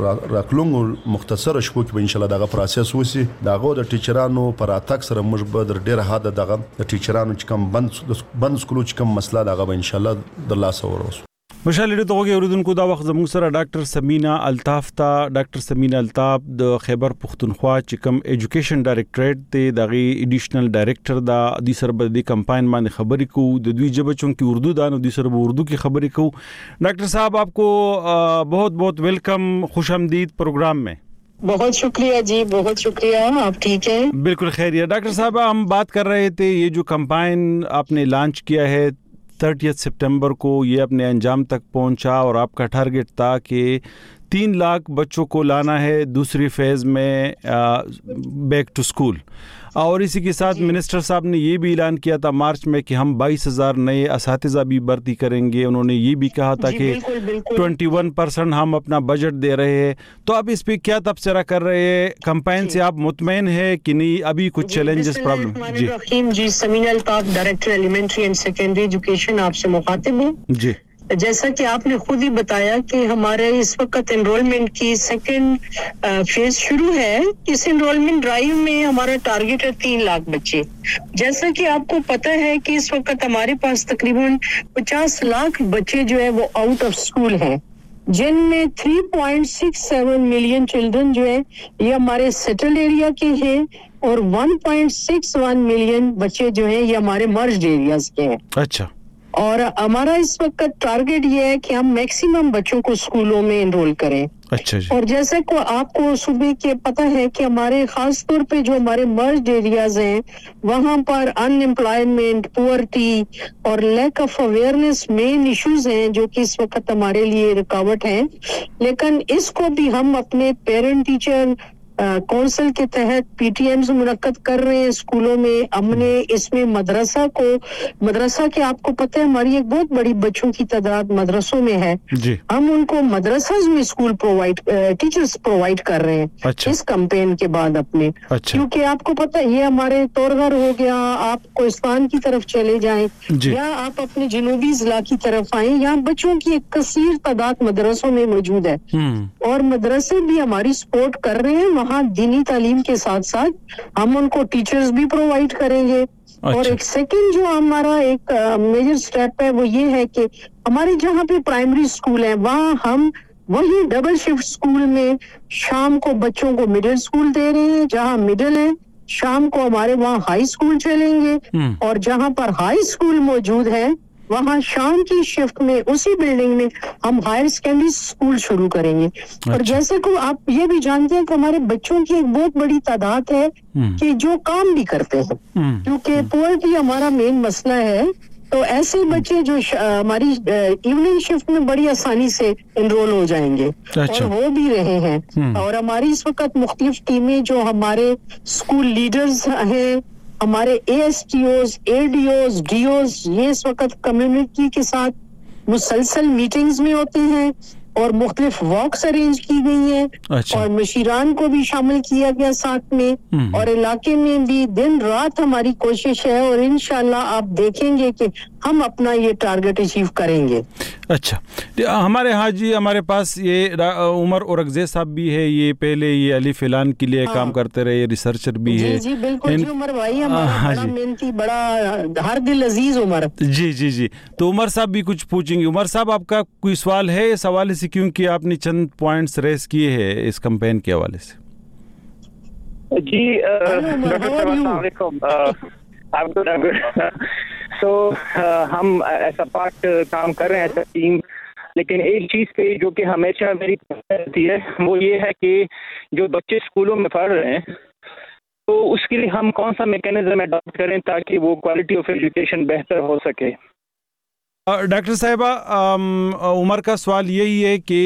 راکلونګو مختصر شپو کې ان شاء الله دغه پروسس وسی دغه د ټیچرانو پر اتاک سره موږ به ډیر هاده دغه د ټیچرانو چې کوم بند بند سکولو چې کوم مسله دغه به ان شاء الله د الله سره ورسو مشال ډیرو ته اوریدونکو دا وخت زموږ سره ډاکټر سمینا الطاف تا ډاکټر سمینا الطاف د خیبر پختونخوا چې کوم ایجوکیشن ډایریکټریټ ته دغه ایډیشنل ډایریکټر دا د سربر د کمپاین باندې خبرې کو د دوی جبه چون کې اردو دانو د سربر اردو کی خبرې کو ډاکټر صاحب آپ کو بہت بہت ویلکم خوش آمدید پروگرام میں بہت شکریہ جی بہت شکریہ آپ ٹھیک ہیں بالکل خیریت ڈاکٹر صاحب ہم بات کر رہے تھے یہ جو کمپائن آپ نے لانچ کیا ہے تھرٹیتھ سپٹمبر کو یہ اپنے انجام تک پہنچا اور آپ کا ٹارگٹ تھا کہ تین لاکھ بچوں کو لانا ہے دوسری فیز میں بیک ٹو سکول اور اسی کے ساتھ منسٹر صاحب نے یہ بھی اعلان کیا تھا مارچ میں کہ ہم بائیس ہزار نئے اساتذہ بھی بھرتی کریں گے انہوں نے یہ بھی کہا تھا کہ ٹوینٹی ون پرسنٹ ہم اپنا بجٹ دے رہے ہیں تو آپ اس پہ کیا تبصرہ کر رہے ہیں کمپائن سے آپ مطمئن ہے کہ نہیں ابھی کچھ چیلنجز پرابلم جی جی سمینا الطاف ڈائریکٹر ایلیمنٹری اینڈ سیکنڈری ایجوکیشن آپ سے مخاطب ہوں جی جیسا کہ آپ نے خود ہی بتایا کہ ہمارے اس وقت انرولمنٹ کی سیکنڈ فیز شروع ہے اس انرولمنٹ ڈرائیو میں ہمارا ٹارگٹ ہے تین لاکھ بچے جیسا کہ آپ کو پتہ ہے کہ اس وقت ہمارے پاس تقریباً پچاس لاکھ بچے جو ہے وہ آؤٹ آف اسکول ہیں جن میں تھری پوائنٹ سکس سیون ملین چلڈرن جو ہے یہ ہمارے سیٹلڈ ایریا کے ہیں اور ون پوائنٹ سکس ون ملین بچے جو ہیں یہ ہمارے مرجڈ ایریاز کے ہیں. اچھا. اور ہمارا اس وقت ٹارگٹ یہ ہے کہ ہم میکسیمم بچوں کو اسکولوں میں انرول کریں. اچھا جی. اور جیسے کو آپ کو صوبے کے پتہ ہے کہ ہمارے خاص طور پہ جو ہمارے مرجڈ ایریاز ہیں وہاں پر ان امپلائمنٹ, پورٹی اور لیک آف اویئرنیس مین ایشوز ہیں جو کہ اس وقت ہمارے لیے رکاوٹ ہیں. لیکن اس کو بھی ہم اپنے پیرنٹ ٹیچر کونسل کے تحت پی ٹی ایمز منعقد کر رہے ہیں اسکولوں میں. ہم نے اس میں مدرسہ کو مدرسہ کے آپ کو پتہ ہے ہماری ایک بہت بڑی بچوں کی تعداد مدرسوں میں ہے جی. ہم ان کو مدرسہ میں اسکول پرووائڈ ٹیچرز پرووائڈ کر رہے ہیں. اچھا. اس کمپین کے بعد اپنے اچھا. کیونکہ آپ کو پتہ ہے یہ ہمارے تورغر ہو گیا, آپ کوہستان کی طرف چلے جائیں جی. یا آپ اپنے جنوبی ضلع کی طرف آئیں, یہاں بچوں کی ایک کثیر تعداد مدرسوں میں موجود ہے اور مدرسے بھی ہماری سپورٹ کر رہے ہیں. وہاں دینی تعلیم کے ساتھ ساتھ ہم ان کو ٹیچرز بھی پرووائڈ کریں گے. اچھا. اور ایک سیکنڈ جو ہمارا ایک میجر سٹیپ ہے وہ یہ ہے کہ ہمارے جہاں پہ پرائمری اسکول ہیں وہاں ہم وہی ڈبل شفٹ اسکول میں شام کو بچوں کو مڈل اسکول دے رہے ہیں. جہاں مڈل ہے شام کو ہمارے وہاں ہائی اسکول چلیں گے اور جہاں پر ہائی اسکول موجود ہے وہاں شام کی شفٹ میں اسی بلڈنگ میں ہم ہائر سیکنڈری اسکول شروع کریں گے. اور جیسے کہ آپ یہ بھی جانتے ہیں کہ ہمارے بچوں کی ایک بہت بڑی تعداد ہے کہ جو کام بھی کرتے ہیں کیونکہ پورٹی ہمارا مین مسئلہ ہے. تو ایسے بچے جو ہماری ایوننگ شفٹ میں بڑی آسانی سے انرول ہو جائیں گے اور ہو بھی رہے ہیں. اور ہماری اس وقت مختلف ٹیمیں جو ہمارے اسکول لیڈرز ہیں, ہمارے اے ایس ٹی اوز, اے ڈی اوز, ڈی اوز, یہ اس وقت کمیونٹی کے ساتھ مسلسل میٹنگز میں ہوتے ہیں اور مختلف واکس ارینج کی گئی ہیں اچھا. اور مشیران کو بھی شامل کیا گیا ساتھ میں اور علاقے میں بھی دن رات ہماری کوشش ہے اور انشاءاللہ آپ دیکھیں گے کہ ہم اپنا یہ ٹارگٹ اچیو کریں گے. اچھا ہمارے ہاں جی ہمارے پاس یہ عمر اورنگزیب صاحب بھی ہے, یہ پہلے یہ الف اعلان کے لیے کام کرتے رہے, ریسرچر بھی ہے. جی جی بالکل جی عمر بھائی ہمارا بڑا محنتی بڑا ہر دل عزیز عمر. جی جی جی تو عمر صاحب بھی کچھ پوچھیں گے. عمر صاحب آپ کا کوئی سوال ہے اس حوالے سے, کیونکہ آپ نے چند پوائنٹس ریز کیے ہیں اس کمپین کے حوالے سے. جی السلام علیکم. سو ہم ایسا پارٹ کام کر رہے ہیں ایسا ٹیم, لیکن ایک چیز پہ جو کہ ہمیشہ میری رہتی ہے وہ یہ ہے کہ جو بچے اسکولوں میں پڑھ رہے ہیں تو اس کے لیے ہم کون سا میکینزم اڈاپٹ کریں تاکہ وہ کوالٹی آف ایجوکیشن بہتر ہو سکے. ڈاکٹر صاحبہ عمر کا سوال یہی ہے کہ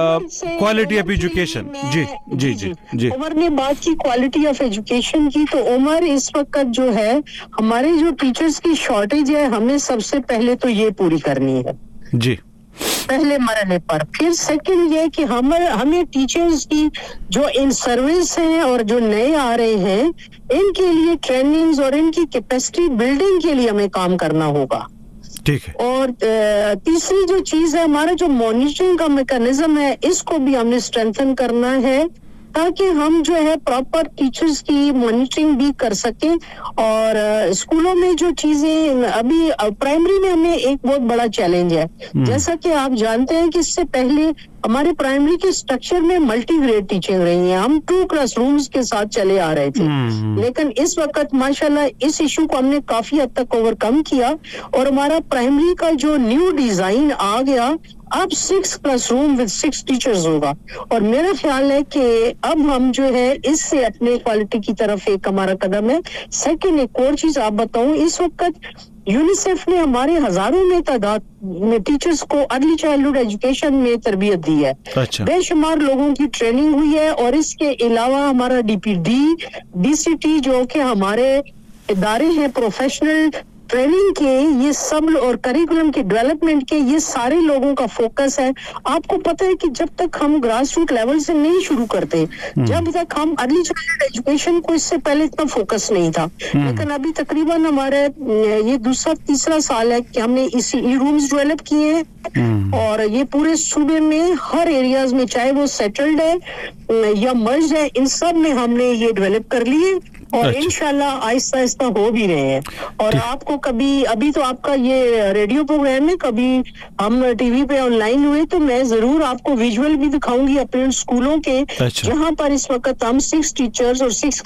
کوالٹی آف ایجوکیشن. جی جی جی جی عمر نے بات کی کوالٹی آف ایجوکیشن کی, تو عمر اس وقت جو ہے ہمارے جو ٹیچرز کی شارٹیج ہے ہمیں سب سے پہلے تو یہ پوری کرنی ہے جی پہلے مرحلے پر. پھر سیکنڈ یہ کہ ہم ہمیں ٹیچرز کی جو ان سروس ہیں اور جو نئے آ رہے ہیں ان کے لیے ٹریننگز اور ان کی کیپیسٹی بلڈنگ کے لیے ہمیں کام کرنا ہوگا. ٹھیک ہے. اور تیسری جو چیز ہے ہمارا جو مانیٹرنگ کا میکانزم ہے اس کو بھی ہم نے اسٹرینتھن کرنا ہے تاکہ ہم جو ہے پراپر ٹیچرز کی مانیٹرنگ بھی کر سکیں. اور اسکولوں میں جو چیزیں ابھی پرائمری میں ہمیں ایک بہت بڑا چیلنج ہے, جیسا کہ آپ جانتے ہیں کہ اس سے پہلے ہمارے پرائمری کے اسٹرکچر میں ملٹی گریڈ ٹیچنگ رہی ہیں, ہم ٹو کلاس رومز کے ساتھ چلے آ رہے تھے. لیکن اس وقت ماشاءاللہ اس ایشو کو ہم نے کافی حد تک اوور کم کیا اور ہمارا پرائمری کا جو نیو ڈیزائن آ گیا اب سکس کلاس روم ود سکس ٹیچرز ہوگا. اور میرا خیال ہے کہ اب ہم جو ہے اس سے اپنے کوالٹی کی طرف ایک ہمارا قدم ہے. سیکنڈ ایک اور چیز آپ بتاؤں, اس وقت یونیسیف نے ہمارے ہزاروں میں تعداد میں ٹیچرز کو ارلی چائلڈہڈ ایجوکیشن میں تربیت دی ہے. بے شمار لوگوں کی ٹریننگ ہوئی ہے اور اس کے علاوہ ہمارا ڈی پی ڈی ڈی سی ٹی جو کہ ہمارے ادارے ہیں پروفیشنل ٹریننگ کے, یہ سب اور کریکولم کی ڈیولپمنٹ کے یہ سارے لوگوں کا فوکس ہے. آپ کو پتہ ہے کہ جب تک ہم گراس روٹ لیول سے نہیں شروع کرتے, جب تک ہم ارلی چائلڈہڈ ایجوکیشن کو اس سے پہلے اتنا فوکس نہیں تھا, لیکن ابھی تقریباً ہمارے یہ دوسرا تیسرا سال ہے کہ ہم نے اسی ای رومز ڈیولپ کیے ہیں اور یہ پورے صوبے میں ہر ایریاز میں چاہے وہ سیٹلڈ ہے یا مرجڈ ہے ان سب میں ہم نے یہ ڈیولپ کر لیے اور انشاءاللہ آہستہ آہستہ ہو بھی رہے ہیں. اور آپ کو کبھی ابھی تو آپ کا یہ ریڈیو پروگرام ہے, کبھی ہم ٹی وی پہ آن لائن ہوئے تو میں ضرور آپ کو ویژول بھی دکھاؤں گی اپنے اسکولوں کے جہاں پر اس وقت ہم سکس ٹیچرز اور سکس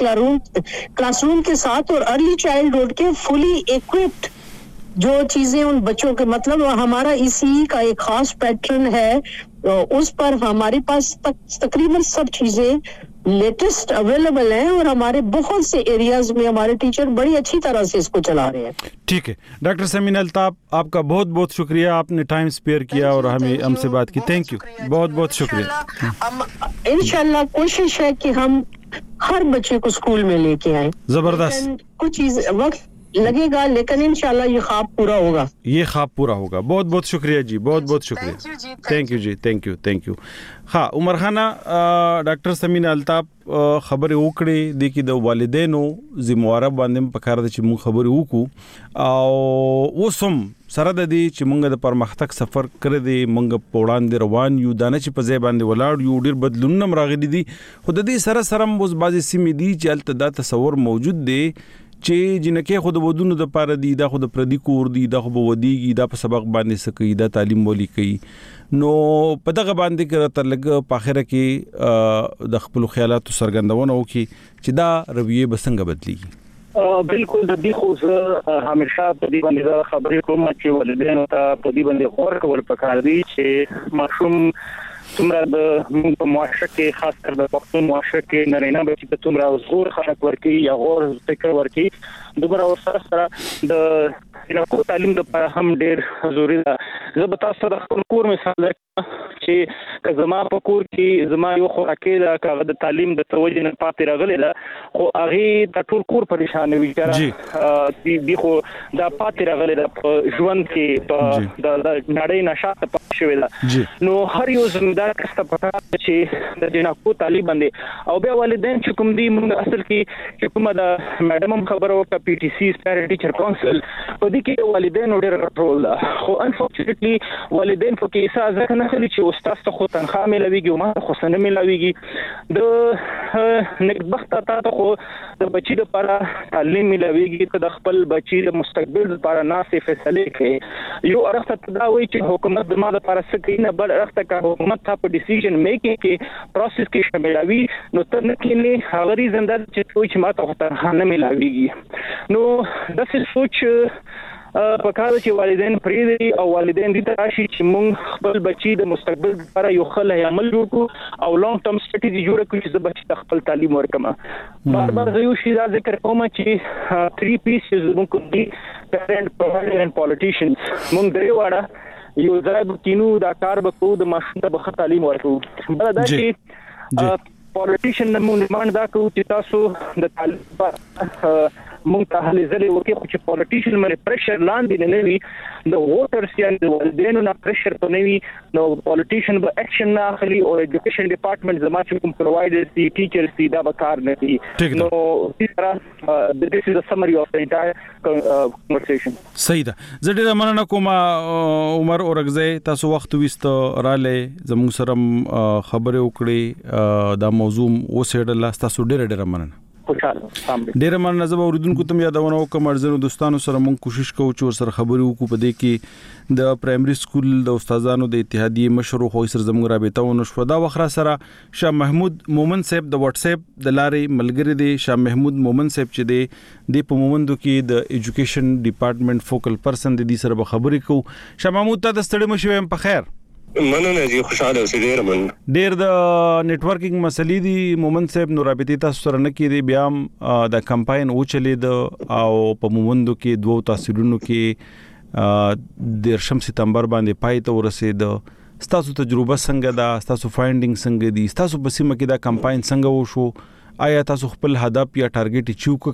کلاس روم کے ساتھ اور ارلی چائلڈہڈ کے فلی ایکوپڈ جو چیزیں ان بچوں کے مطلب ہمارا اسی کا ایک خاص پیٹرن ہے, اس پر ہمارے پاس تقریباً سب چیزیں لیٹسٹ اویلیبل ہیں اور ہمارے بہت سے ایریاز میں ہمارے ٹیچر بڑی اچھی طرح سے اس کو چلا رہے ہیں. ٹھیک ہے ڈاکٹر سمین الطاف, آپ کا بہت بہت شکریہ, آپ نے ٹائم اسپیئر کیا اور ہمیں ہم سے بات کی. تھینک یو, بہت بہت شکریہ. انشاءاللہ کوشش ہے کہ ہم ہر بچے کو اسکول میں لے کے آئیں. زبردست. کچھ چیز وقت لگے گا لیکن انشاءاللہ یہ خواب پورا ہوگا. یہ خواب پورا ہوگا. بہت بہت شکریہ جی, بہت بہت شکریہ. تھینک یو جی, تھینک یو تھینک یو. ہاں عمر خانہ ډاکټر سمین الطاف خبرې وکړې د کې د والدینو ذمہواره باندې پکار ده چې موږ خبرې وکړو او اوس هم سره د دې چې موږ د پرمختګ سفر کړی دی, موږ په وړاندې روان یو, دا نه چې په ځای باندې ولاړ یو, ډېر بدلونونه هم راغلي دي, خو د دې سره سره هم اوس بعضې سیمې دي چې هلته دا تصور موجود دی چې جنکې خو د ودونو د پاره دي, دا خو د پردي کور دي, دا خو به ودیږي, دا په سبق باندې څه کوي, دا تعلیم ولي کوي. نو په دغه باندې کې راته لږ په اخره کې د خپلو خیالاتو څرګندونه وکړي چې دا رویې به څنګه بدلېږي. بالکل د دې خو زه همیشه په دې باندې دا خبرې کوم چې والدینو ته په دې باندې غور کول پکار دي چې ماشوم څومره د موږ په معاشره کې خاص کر د پښتون معاشره کې نارینه بچي ته څومره زور خلک ورکوي یا غور فکر ورکوي دومره ورسره سره د کو تعلیم لپاره هم ډېر ضروري ده. زه به تاسو د خپل کور مثال درکړم چې که زما په کور کې زما یو خوراکي ده که د تعلیم د توجه نه پاتې راغلی ده خو هغې د ټول کور پریشان وي چې دی خو دا پاتې راغلی ده په ژوند کې په د نړۍ نه شاته پاتې شوې ده نو هر یو ذمہدار کس ته پکار ده چې د جنکو تعلیم باندې او بیا والدین چې کوم دي موږ اصل کې چې کومه د میډم هم خبره وکړه پی ټي سی پیرنټ ټیچر کونسل په دې کې والدینو ډېر رول ده خو انفورچونټلی والدین په کې اساس ځکه نه خلي چې استاد ته خو تنخواه ملويږي او ما خو څه نه ملويږي د نیکبخته تا ته خو د بچي لپاره تعلیم ملويږي ته د خپل بچي د مستقبل لپاره ناسې فیصله کوي یو ارخته دا وایي چې حکومت د ما لپاره څه کوي نه بل ارخته کا حکومت ته په ډیسیژن میکینګ کې پروسس کې شاملوي نو تر نه کې هغه ریزن دا چې کوئی چې ما ته تنخواه نه ملويږي نو د څه سوچ په کار چې والدین پریدي او والدین دې تراشي چې موږ خپل بچي د مستقبل لپاره یو خل عمل جوړ کړو او لانګ ټرم سټریټجی جوړ کړو چې بچي ته خپل تعلیم ورکړم بار بار زه یو شی دا ذکر کوم چې تھری پیسز موږ دي پیرنټ پرووایډر اند پالیټیشنز موږ درې واړه یو ځای کینو دا کار به کوو د ماشوم ته به تعلیم ورکړو بل دا چې پالیټیشن موږ ډیمانډ دا کوو چې تاسو د تعلیم په مونږ ته هلي ځلې وکړي خو چې پالیټیشن باندې پریشر لاندې نه وي د ووټرز یا د والدینو نه پریشر په نه وي نو پالیټیشن به اکشن نه اخلي او ایجوکیشن ډپارټمنټ زما چې کوم پرووایډرز دي ټیچرز دي دا به کار نه کوي نو this is a summary of the entire conversation صحیح ده زه ډېره مننه کوم عمر اورګزی تاسو وخت وست رااله زموږ سره خبرې وکړې دا موضوع وسېډل تاسو ډېره ډېره مننه ډېر مننه زه به اوریدونکو ته یادونه وکم ارزنو دوستانو سره مونږ کوشش کوو چې سره خبرې وکړو په دې کې د پرایمري سکول د استادانو د اتحادیې مشر خو سر زموږ رابطه ونه شو دا وخت سره شاه محمود مومن صاحب د واتس اپ د لارې ملګری دی شاه محمود مومن صاحب چې دی د په مومندو کې د ایجوکیشن ډپارټمنټ فوکل پرسن د دې سره به خبرې کوو شاه محمود ته د ستړي مشوم په خیر مننه جی خوشاله اوسئ ډیر من ډیر د نیټورکینګ مسلې دي مومن صاحب نو رابطې تاسو سره نه کېدی بیا د کمپاین او چلید او په مومندو کې دوه تحصیلونو کې د شم سپتمبر باندې پای ته ورسید ستاسو تجربه څنګه ده ستاسو فایندینګ څنګه دي ستاسو په سیمه کې دا کمپاین څنګه وشو آیا تاسو خپل هدف یا ټارګټ چیو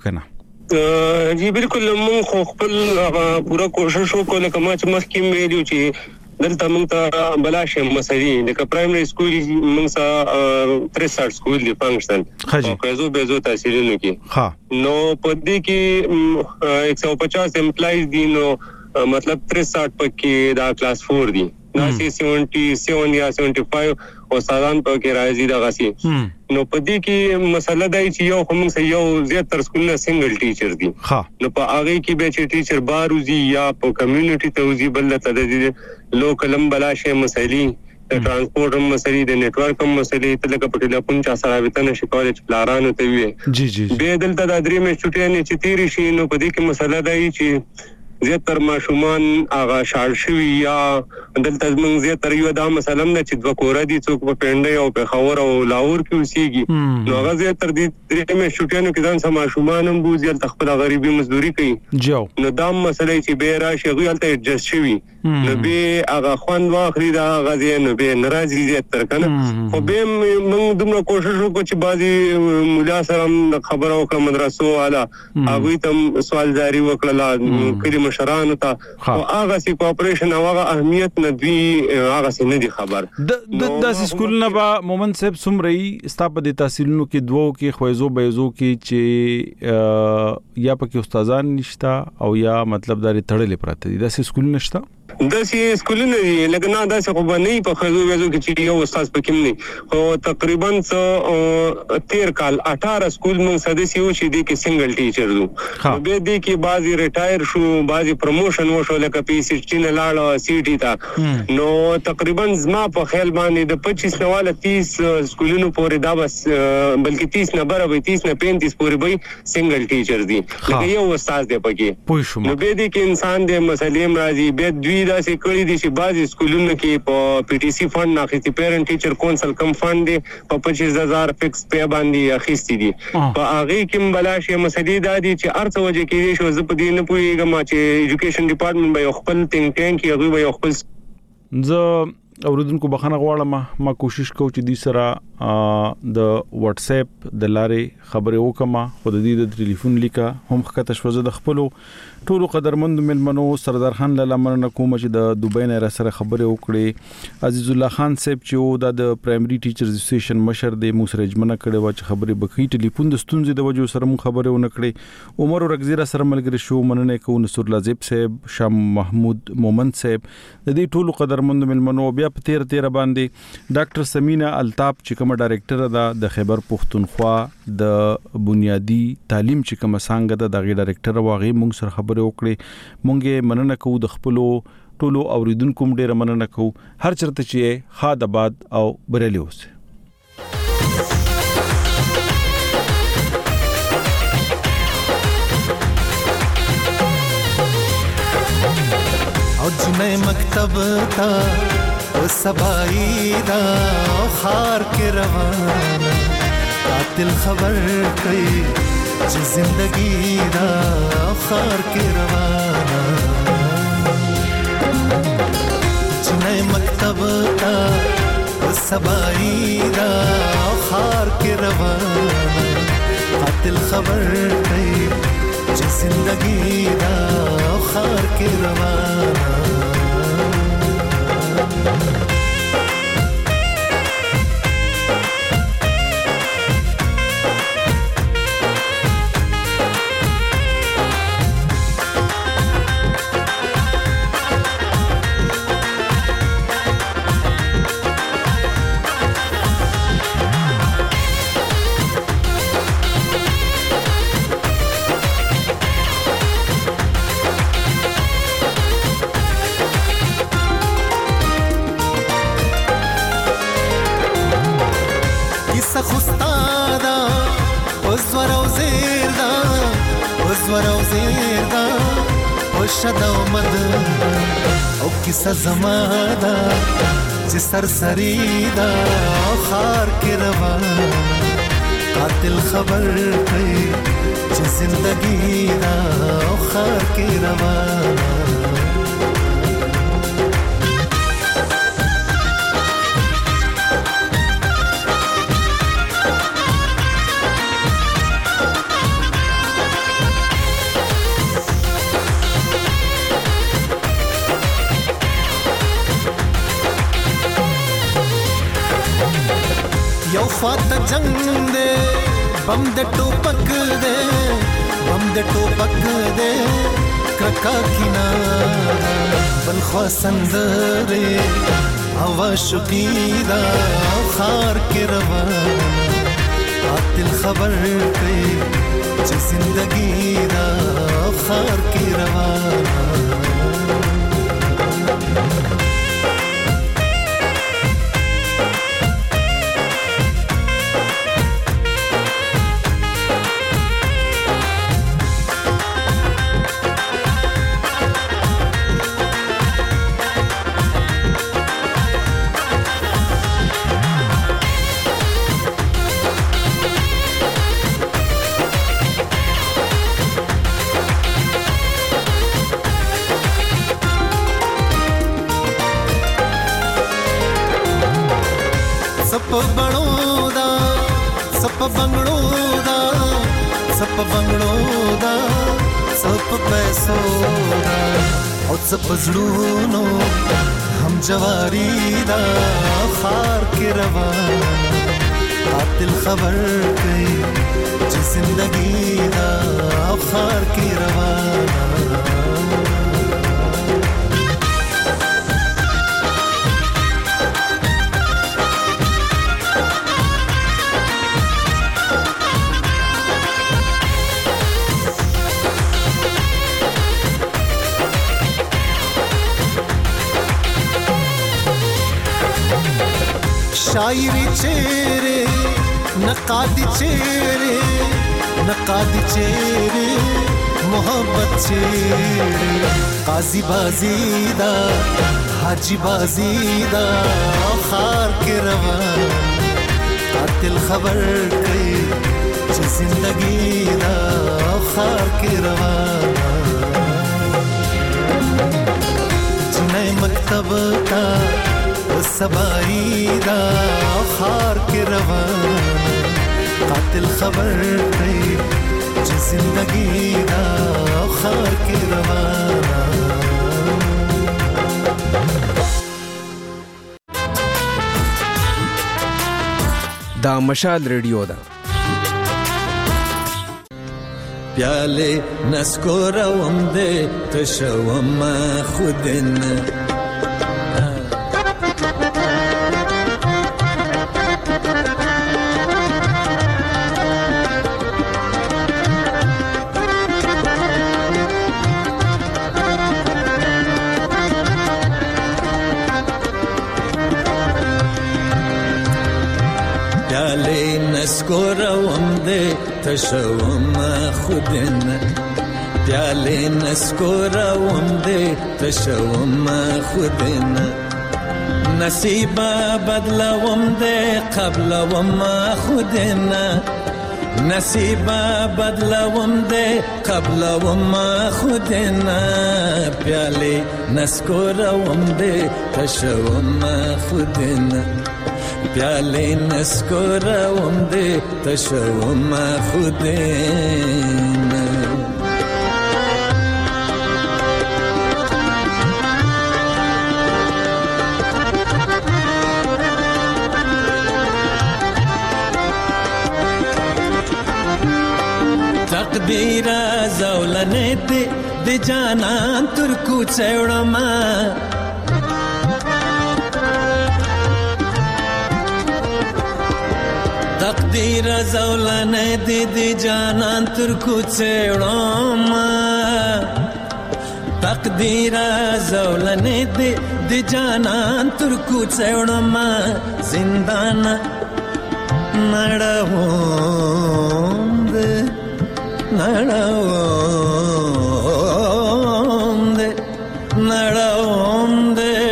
کنه جی بالکل موږ خو خپل پورا کوشش وکړو کما چې مخکې ویلو چې دلته موږ ته بلاشه مسلې د پرایمري سکول موږ سره تریسټ سکول دی فنکشن او کزو بهزو تحصیلونو کې ها نو په دې کې ایک سو پچاس امپلایز دي نو مطلب تریسټ پکې دا کلاس فور دي دا سي سیونټي سیون یا سیونټي فایو او سالان پکې راځي دا غسي نو په دې کې مسله دا چې یو هم سه یو زیاتره سکولونه سنگل ټیچر دي نو په هغه کې به چې ټیچر باروزي یا په کمیونټي ته وزي بل ته د لوکلم بلاشه مسلې د ترانسپورت هم مسلې د نیټورک هم مسلې ته لکه په ټلیفون چا سره وتنه شي کالج پلارانو ته وي جی جی به دلته د درې مې چټیانې چې تیری شي نو په دې کې مسله دا چې زیاتره ماشومان هغه شال شوی یا دلته موږ زیاتره یو دا مثلا چې د کور دي څوک په پنده او په خور او لاور کې اوسېږي نو هغه زیاتره د درې مې چټیانو کې ځان سم ماشومان هم بوزي خپل غریبي مزدوري کوي جو نو دا مسله چې به راشي غوي الته ایڈجسټ شوی نو به هغه خوان واخلي دا غزي نو به ناراضي زیاتره کنه خو به موږ دومره کوشش وکړو چې بعضي مولا سره خبرو وکړه مدرسو والا هغه ته سوال جاری وکړه کړي مشرانو ته او هغه سي کوآپریشن او هغه اهمیت نه دی هغه سي نه دي خبر د د سکول نه با مومن صاحب سمري ستاپ د تحصیلونو کې دوو کې خويزو بيزو کې چې یا پکې استادان نشتا او یا مطلب داري تړلې پراته دي د سکول نشتا د سي سکولونه لکه نه دا څه خو باندې په خزو وځو کې چې یو استاد پکې نه او تقریبا څو تیر کال اٹھارہ سکول مون سدسي و چې دي کې سنگل ټیچر دو به دي کې بعضي ریټایر شو بعضي پروموشن وشو لکه پی سی ټی نه لاړ سی ټی تا نو تقریبا زما په خیال باندې د پچیس نواله تیس سکولونو پورې دا بس بلکې تیس نه برابر تیس نه پینتیس پورې به سنگل ټیچر دي لکه یو استاد دی پکې نو به دي کې انسان دې مسلې مرضی به دوی دا سي کړی دي چې بعضي سکولونو کې په پی ټي سي فند اخیستي پیرنټ ټیچر کونسل کم فند په پچیس هزار فکس پی باندې اخیستي دي په هغه کې بلاشه مسلې دا دي چې ارڅ وجه کې شو زه په دې نه پوهیږم چې ایجوکیشن ډپارټمنټ به خپل تینګ ټینګ کې هغه به خپل زه اوردونکو بخښنه غواړم ما کوشش کوم چې د سره د واتس اپ د لارې خبرې وکم خو د دې د ټلیفون لیکه هم خکته شوزه د خپل ټولو قدرمند ملمنو سردار خان لاله مننه کوم چې د دوبۍ نه را سره خبرې وکړي عزیز الله خان صاحب چې د پرایمري ټیچرز اسوسییشن مشر د موسرجمنه کړي و چې خبرې بکې ټلیفون د ستونزې د وجو سره مون خبرې ونه کړې عمر رغزیره سره ملګری شو مننه کوم نصر لازب صاحب شام محمود مومن صاحب د دې ټولو قدرمند ملمنو بیا په تیر تیر باندې ډاکټر سمینا الطاف چې کوم ډایریکټر ده د خیبر پختونخوا د بنیادی تعلیم چې کوم څنګه ده د ډایریکټر واغې مونږ سره خبرې وکړې مونږه مننه کوو د خپل ټولو اوریدونکو ډیره مننه کوو هر چرته چې خاد آباد او بریلی اوسه او جنې مکتب تا او سبای دا خار کې روانه قاتل خبر کوي چې زندگی دا خار کې روانه جنې مکتب تا او سبای دا خار کې روانه قاتل خبر کوي چې زندگی دا خار کې روانه شدو مد او کیسه زمادا چې سرسری دا خار کې روان قاتل خبر کوي چې زندگی دا خار کې روان فات جنگ دے بم دے ٹوپک دے بم دے ٹوپک دے کرکا کنارا بلخوا سندرے ہوا شقیدہ خار کے روان قاتل خبر پہ چی زندگی دا خار کے روان सप बंगड़ो दा सप बंगड़ो दा सप बंगड़ो दा सप पैसो दा और सप जड़ूनो हम जवारी दा खार के रवान कातिल खबर कई जी जिंदगी दा खार के रवान शायरी चेहरे नकादी चेहरे नकादी चेहरे मोहब्बत चेहरे काजी बाजीदा हाजी बाजीदा खार के रवान कातिल खबर कई ची जिंदगी दा खार के रवान जाए मकतब का सबाई दा खार के रवाना कातिल खबर कई जो जिंदगी दा खार के रवाना। دا مشال ریډیو ده پیاله نسکورم ده تشوم خودن نسکورم ده تشوم خودن پیاله نسکورم ده تشوم خودن نصیبا بدلوم ده قبلوم خودن نصیبا بدلوم ده قبلوم خودن پیاله نسکورم ده تشوم خودن پیاله نسکورم ده تشوم خودن تقدیر زولنه ده ده جانان ترکو چوڑم تقدیر زولنه دی دی جانان تر کوڅېړم تقدیر زولنه دی دی جانان تر کوڅېړم زندان نړوم دې نړوم دې نړوم دې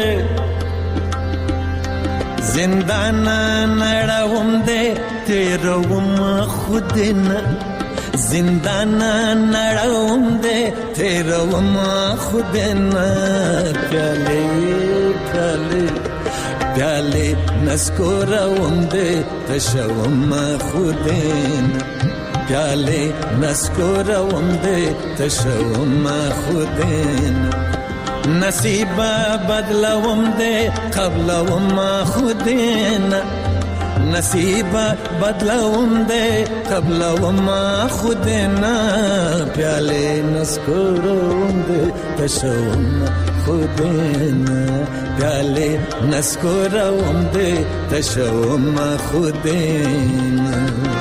زندان نړوم دې تیروم خودنا زندان نړوم دې تیروم خودنا پیاله پیاله پیاله نسکورم دې تشوم خودنا پیاله نسکورم دې تشوم خودنا نصیبا بدلوم دې قبلوم خودنا نصیبا بدلوم دے قبلوم خودنا پیالے نسکورم دے تشوم خودنا پیالے نسکورم دے تشوم خودنا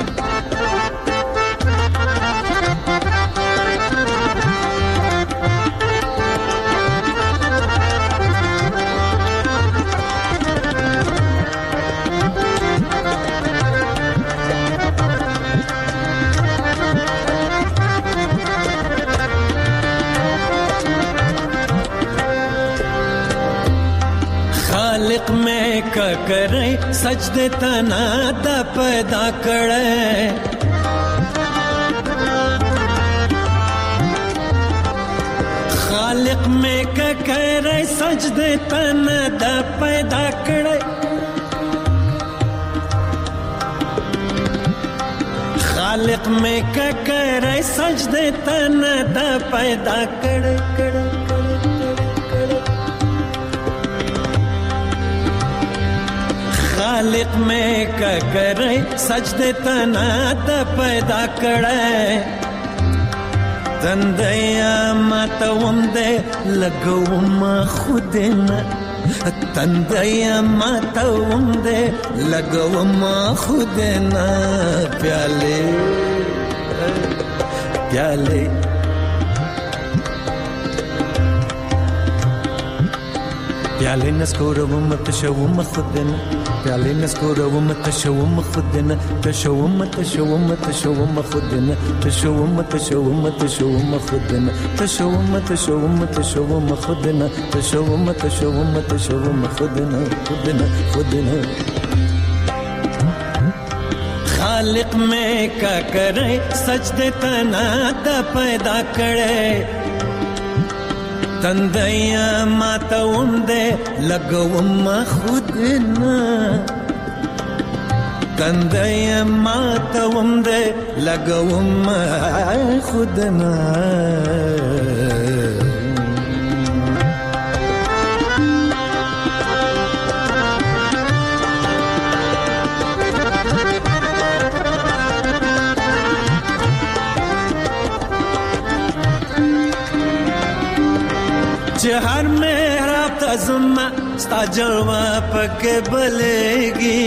کرے سجدے تنا دا پیدا کرے خالق میں کا کرے سجدے تنا دا پیدا کرے خالق میں کا کرے سجدے تنا دا پیدا کرے کرے خالق میں کا کرے سجدے تنا دا پیدا کرے تندیا ماتوم دے لگوم خودنا تندیا ماتوم دے لگوم خودنا پیالے پیالے پیالے نسکورم تشوم خودنا پیالے نسکورم تشوم خودنا تشوم تشوم تشوم خودنا تشوم تشوم تشوم خودنا تشوم تشوم تشوم خودنا تشوم تشوم تشوم خودنا خودنا خودنا خالق میں کا کرے سجدے تنا دا پیدا کرے تندیا ماتوم دې لګوم خودنا تندیا ماتوم دې لګوم خودنا हर मेरा तज़ुमा स्ता जलवा पके बलेगी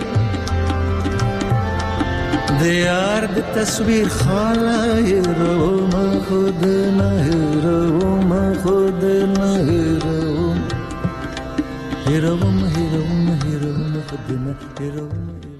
दियार द तस्वीर खाला हीरो म खुद न हीरो म खुद न हीरो हीरो म हीरो म हीरो म खुद न हीरो